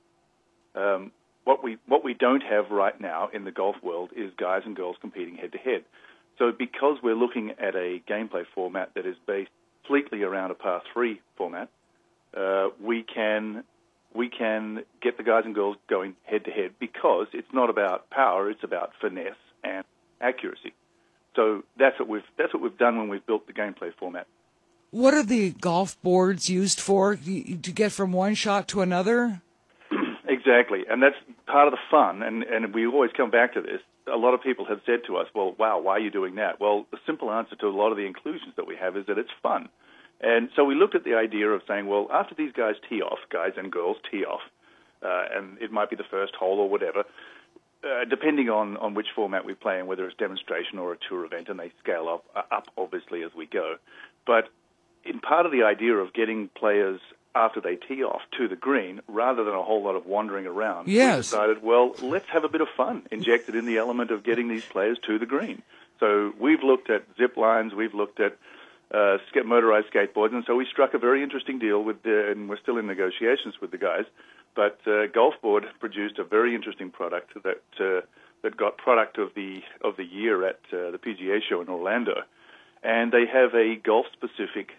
Um, what we what we don't have right now in the golf world is guys and girls competing head to head. So because we're looking at a gameplay format that is based completely around a par three format, uh, we can. we can get the guys and girls going head-to-head because it's not about power, it's about finesse and accuracy. So that's what we've that's what we've done when we've built the gameplay format. What are the golf boards used for? To get from one shot to another? Exactly, and that's part of the fun, and, and we always come back to this. A lot of people have said to us, well, wow, why are you doing that? Well, the simple answer to a lot of the inclusions that we have is that it's fun. And so we looked at the idea of saying, well, after these guys tee off, guys and girls tee off, uh, and it might be the first hole or whatever, uh, depending on, on which format we play and whether it's demonstration or a tour event, and they scale up, uh, up obviously as we go. But in part of the idea of getting players after they tee off to the green, rather than a whole lot of wandering around, yes. we decided, well, let's have a bit of fun injected in the element of getting these players to the green. So we've looked at zip lines, we've looked at Uh, motorized skateboards, and so we struck a very interesting deal with the, and we're still in negotiations with the guys, but uh, Golf Board produced a very interesting product that uh, that got product of the of the year at uh, the P G A show in Orlando, and they have a golf-specific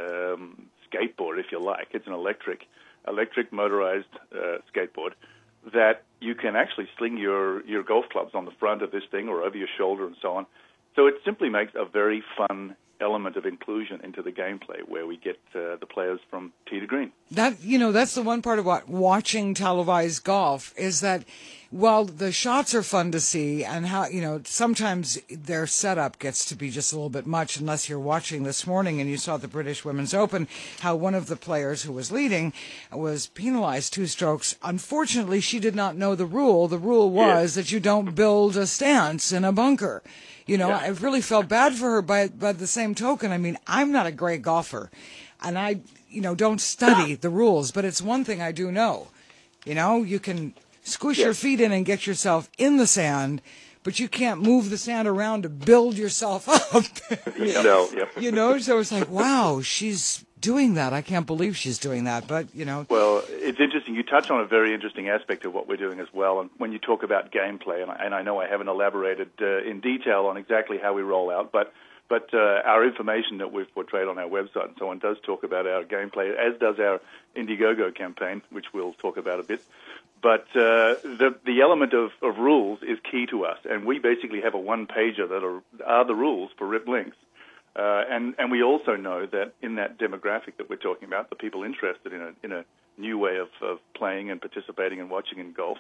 um, skateboard, if you like. It's an electric electric motorized uh, skateboard that you can actually sling your, your golf clubs on the front of this thing or over your shoulder and so on. So it simply makes a very fun element of inclusion into the gameplay where we get uh, the players from tee to green. That, you know, that's the one part about watching televised golf is that while the shots are fun to see and how, you know, sometimes their setup gets to be just a little bit much unless you're watching this morning and you saw the British Women's Open, how one of the players who was leading was penalized two strokes. Unfortunately, she did not know the rule. The rule was yeah. that you don't build a stance in a bunker. You know, yeah. I really felt bad for her, but by the same token, I mean, I'm not a great golfer, and I, you know, don't study the rules, but it's one thing I do know. You know, you can squish yes. your feet in and get yourself in the sand, but you can't move the sand around to build yourself up. yeah. No, yeah. You know, so it's like, wow, she's doing that. I can't believe she's doing that, but, you know. Well, it's interesting. You touch on a very interesting aspect of what we're doing as well, and when you talk about gameplay, and I, and I know I haven't elaborated uh, in detail on exactly how we roll out, but but uh, our information that we've portrayed on our website and so on does talk about our gameplay, as does our Indiegogo campaign, which we'll talk about a bit. But uh, the the element of, of rules is key to us, and we basically have a one-pager that are, are the rules for Rip Links. Uh, and, and we also know that in that demographic that we're talking about, the people interested in a, in a new way of, of playing and participating and watching in golf,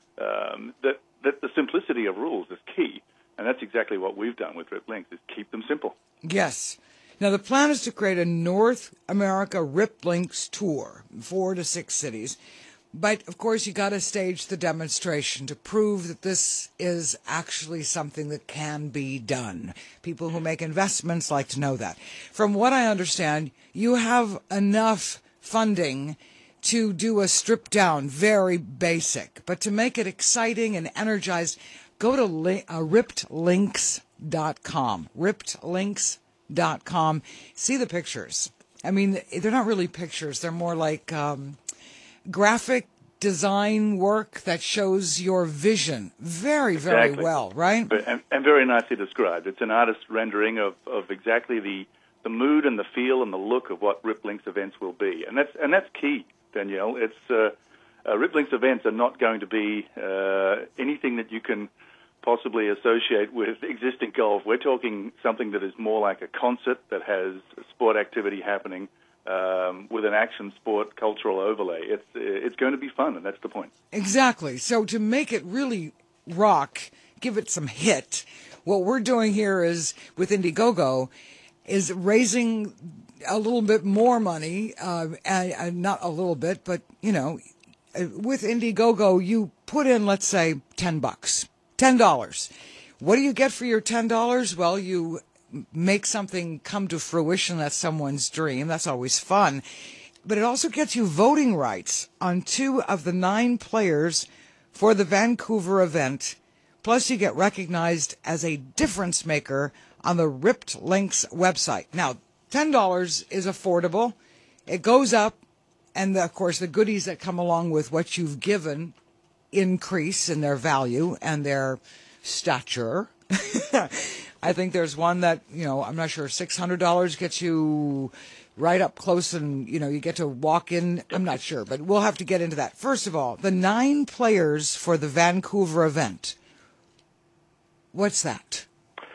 um, that, that the simplicity of rules is key. And that's exactly what we've done with Rip Links, is keep them simple. Yes. Now, the plan is to create a North America Rip Links tour, four to six cities. But, of course, you got to stage the demonstration to prove that this is actually something that can be done. People who make investments like to know that. From what I understand, you have enough funding to do a stripped down, very basic. But to make it exciting and energized, go to li- uh, ripped links dot com. ripped links dot com. See the pictures. I mean, they're not really pictures. They're more like Um, graphic design work that shows your vision very, very exactly. well, right? And, and very nicely described. It's an artist's rendering of, of exactly the, the mood and the feel and the look of what Rip Links events will be. And that's and that's key, Danielle. It's uh, uh, Rip Links events are not going to be uh, anything that you can possibly associate with existing golf. We're talking something that is more like a concert that has sport activity happening, Um, with an action sport cultural overlay. It's it's going to be fun, and that's the point. Exactly. So to make it really rock, give it some hit, what we're doing here is, with Indiegogo, is raising a little bit more money, uh, and, and not a little bit, but, you know, with Indiegogo, you put in, let's say, ten bucks, ten dollars. What do you get for your ten dollars? Well, you make something come to fruition. That's someone's dream. That's always fun. But it also gets you voting rights on two of the nine players for the Vancouver event. Plus, you get recognized as a difference maker on the Ripped Links website. Now, ten dollars is affordable. It goes up, and the, of course, the goodies that come along with what you've given increase in their value and their stature. I think there's one that, you know, I'm not sure, six hundred dollars gets you right up close and, you know, you get to walk in. I'm not sure, but we'll have to get into that. First of all, the nine players for the Vancouver event. What's that?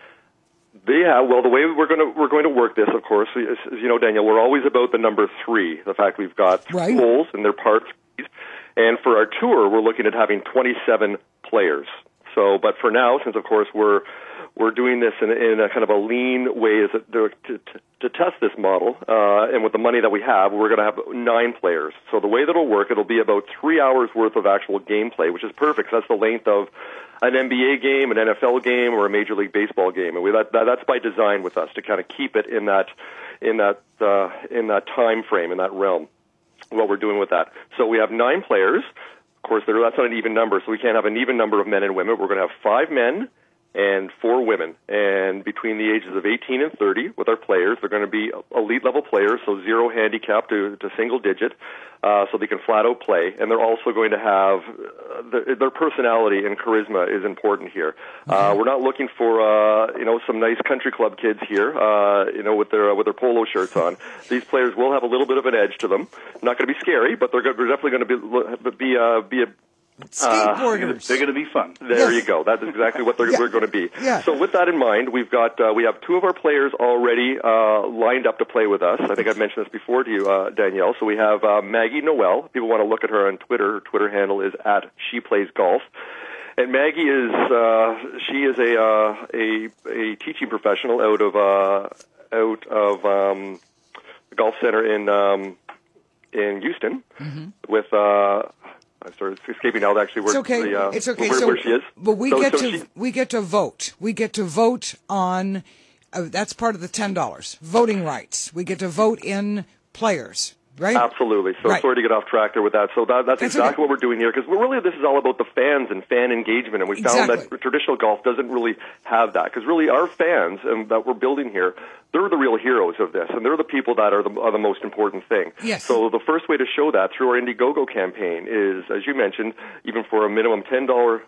Yeah, well, the way we're going to we're going to work this, of course, is, as you know, Danielle, we're always about the number three. The fact we've got three right. holes and they're par threes, and for our tour, we're looking at having twenty-seven players. So, but for now, since of course we're we're doing this in, in a kind of a lean way, is to, to, to test this model, uh, and with the money that we have, we're going to have nine players. So the way that it'll work, it'll be about three hours worth of actual gameplay, which is perfect. That's the length of an N B A game, an N F L game, or a Major League Baseball game, and we, that, that, that's by design with us to kind of keep it in that in that uh, in that time frame, in that realm. What we're doing with that. So we have nine players. Of course, that's not an even number, so we can't have an even number of men and women. We're going to have five men and four women, and between the ages of eighteen and thirty with our players. They're going to be elite level players, so zero handicap to, to single digit, uh, so they can flat out play. And they're also going to have uh, the, their personality and charisma is important here. Uh, we're not looking for uh, you know some nice country club kids here, uh, you know with their uh, with their polo shirts on. These players will have a little bit of an edge to them. Not going to be scary, but they're, they're definitely going to be be uh, be a skateboarders. Uh, they're going to be fun. There yes. you go. That's exactly what they're, yeah. we're going to be. Yeah. So with that in mind, we've got uh, we have two of our players already uh, lined up to play with us. I think I've mentioned this before to you, uh, Danielle. So we have uh, Maggie Noel. People want to look at her on Twitter. Her Twitter handle is at She Plays Golf. And Maggie is uh, she is a uh, a a teaching professional out of uh, out of um, the golf center in um, in Houston mm-hmm. with. Uh, I'm sorry, it's escaping now. Actually, where it's okay. The, uh, it's okay. Where, so, where she is. But we so, get so to she, we get to vote. We get to vote on. Uh, that's part of the ten dollars. Voting rights. We get to vote in players. Right? Absolutely. So right. sorry to get off track there with that. So that, that's, that's exactly okay. what we're doing here, because really this is all about the fans and fan engagement, and we found exactly. that traditional golf doesn't really have that, because really our fans and that we're building here, they're the real heroes of this, and they're the people that are the, are the most important thing. Yes. So the first way to show that through our Indiegogo campaign is, as you mentioned, even for a minimum ten dollars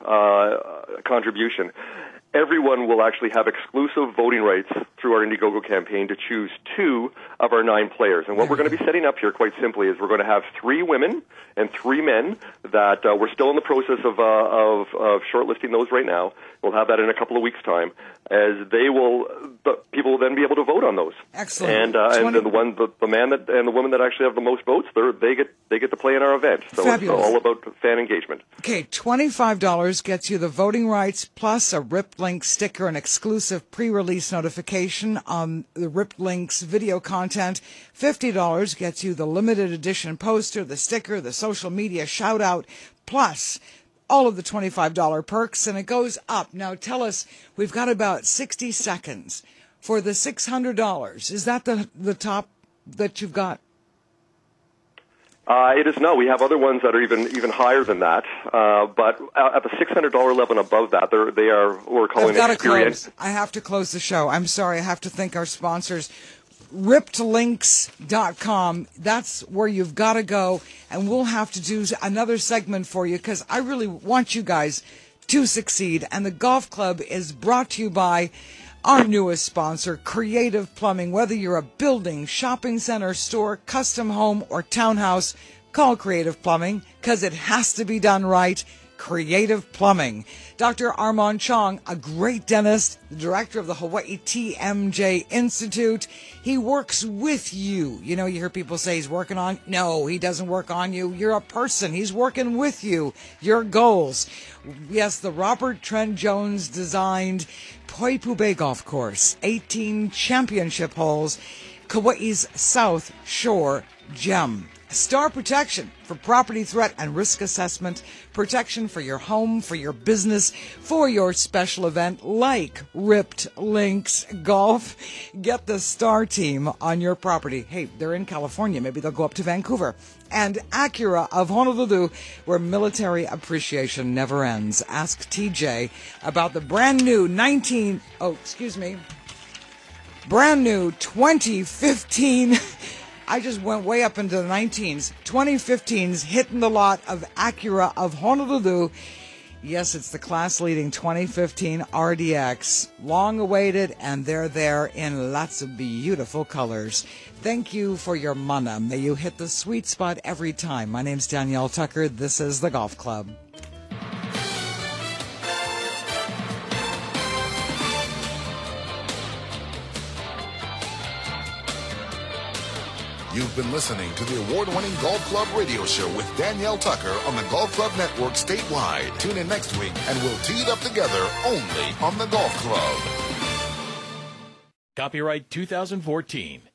uh, contribution, everyone will actually have exclusive voting rights through our Indiegogo campaign to choose two of our nine players. And what we're going to be setting up here, quite simply, is we're going to have three women and three men that uh, we're still in the process of, uh, of, of shortlisting those right now. We'll have that in a couple of weeks' time, as they will, the people will then be able to vote on those. Excellent. And uh, and the one, the, the man that and the woman that actually have the most votes, they're, they get they get to play in our event. So Fabulous. It's all about fan engagement. Okay, twenty-five dollars gets you the voting rights plus a Ripped Link sticker, an exclusive pre-release notification on the Ripped Links video content. fifty dollars gets you the limited edition poster, the sticker, the social media shout-out, plus all of the twenty-five dollars perks, and it goes up. Now tell us, we've got about sixty seconds for the six hundred dollars. Is that the the top that you've got? Uh, it is no. We have other ones that are even even higher than that. Uh, but at the six hundred dollars level and above that, they're, they are what we're calling I've got to experience. close. I have to close the show. I'm sorry. I have to thank our sponsors. ripped links dot com. That's where you've got to go. And we'll have to do another segment for you, because I really want you guys to succeed. And the golf club is brought to you by our newest sponsor, Creative Plumbing. Whether you're a building, shopping center, store, custom home, or townhouse, call Creative Plumbing, because it has to be done right. Creative Plumbing. Doctor Armand Chong, a great dentist, the director of the Hawaii T M J Institute. He works with you. You know, you hear people say he's working on. No, he doesn't work on you. You're a person. He's working with you. Your goals. Yes, the Robert Trent Jones designed Poipu Bay Golf Course, eighteen championship holes, Kauai's South Shore gem. Star Protection for property threat and risk assessment, protection for your home, for your business, for your special event like Ripped Links Golf. Get the Star team on your property. Hey, they're in California. Maybe they'll go up to Vancouver. And Acura of Honolulu, where military appreciation never ends. Ask T J about the brand new nineteen, oh, excuse me, brand new twenty fifteen I just went way up into the nineteens. twenty fifteens hitting the lot of Acura of Honolulu. Yes, it's the class-leading twenty fifteen R D X. Long awaited, and they're there in lots of beautiful colors. Thank you for your mana. May you hit the sweet spot every time. My name's Danielle Tucker. This is the Golf Club. You've been listening to the award-winning Golf Club radio show with Danielle Tucker on the Golf Club Network statewide. Tune in next week and we'll tee it up together only on the Golf Club. Copyright two thousand fourteen.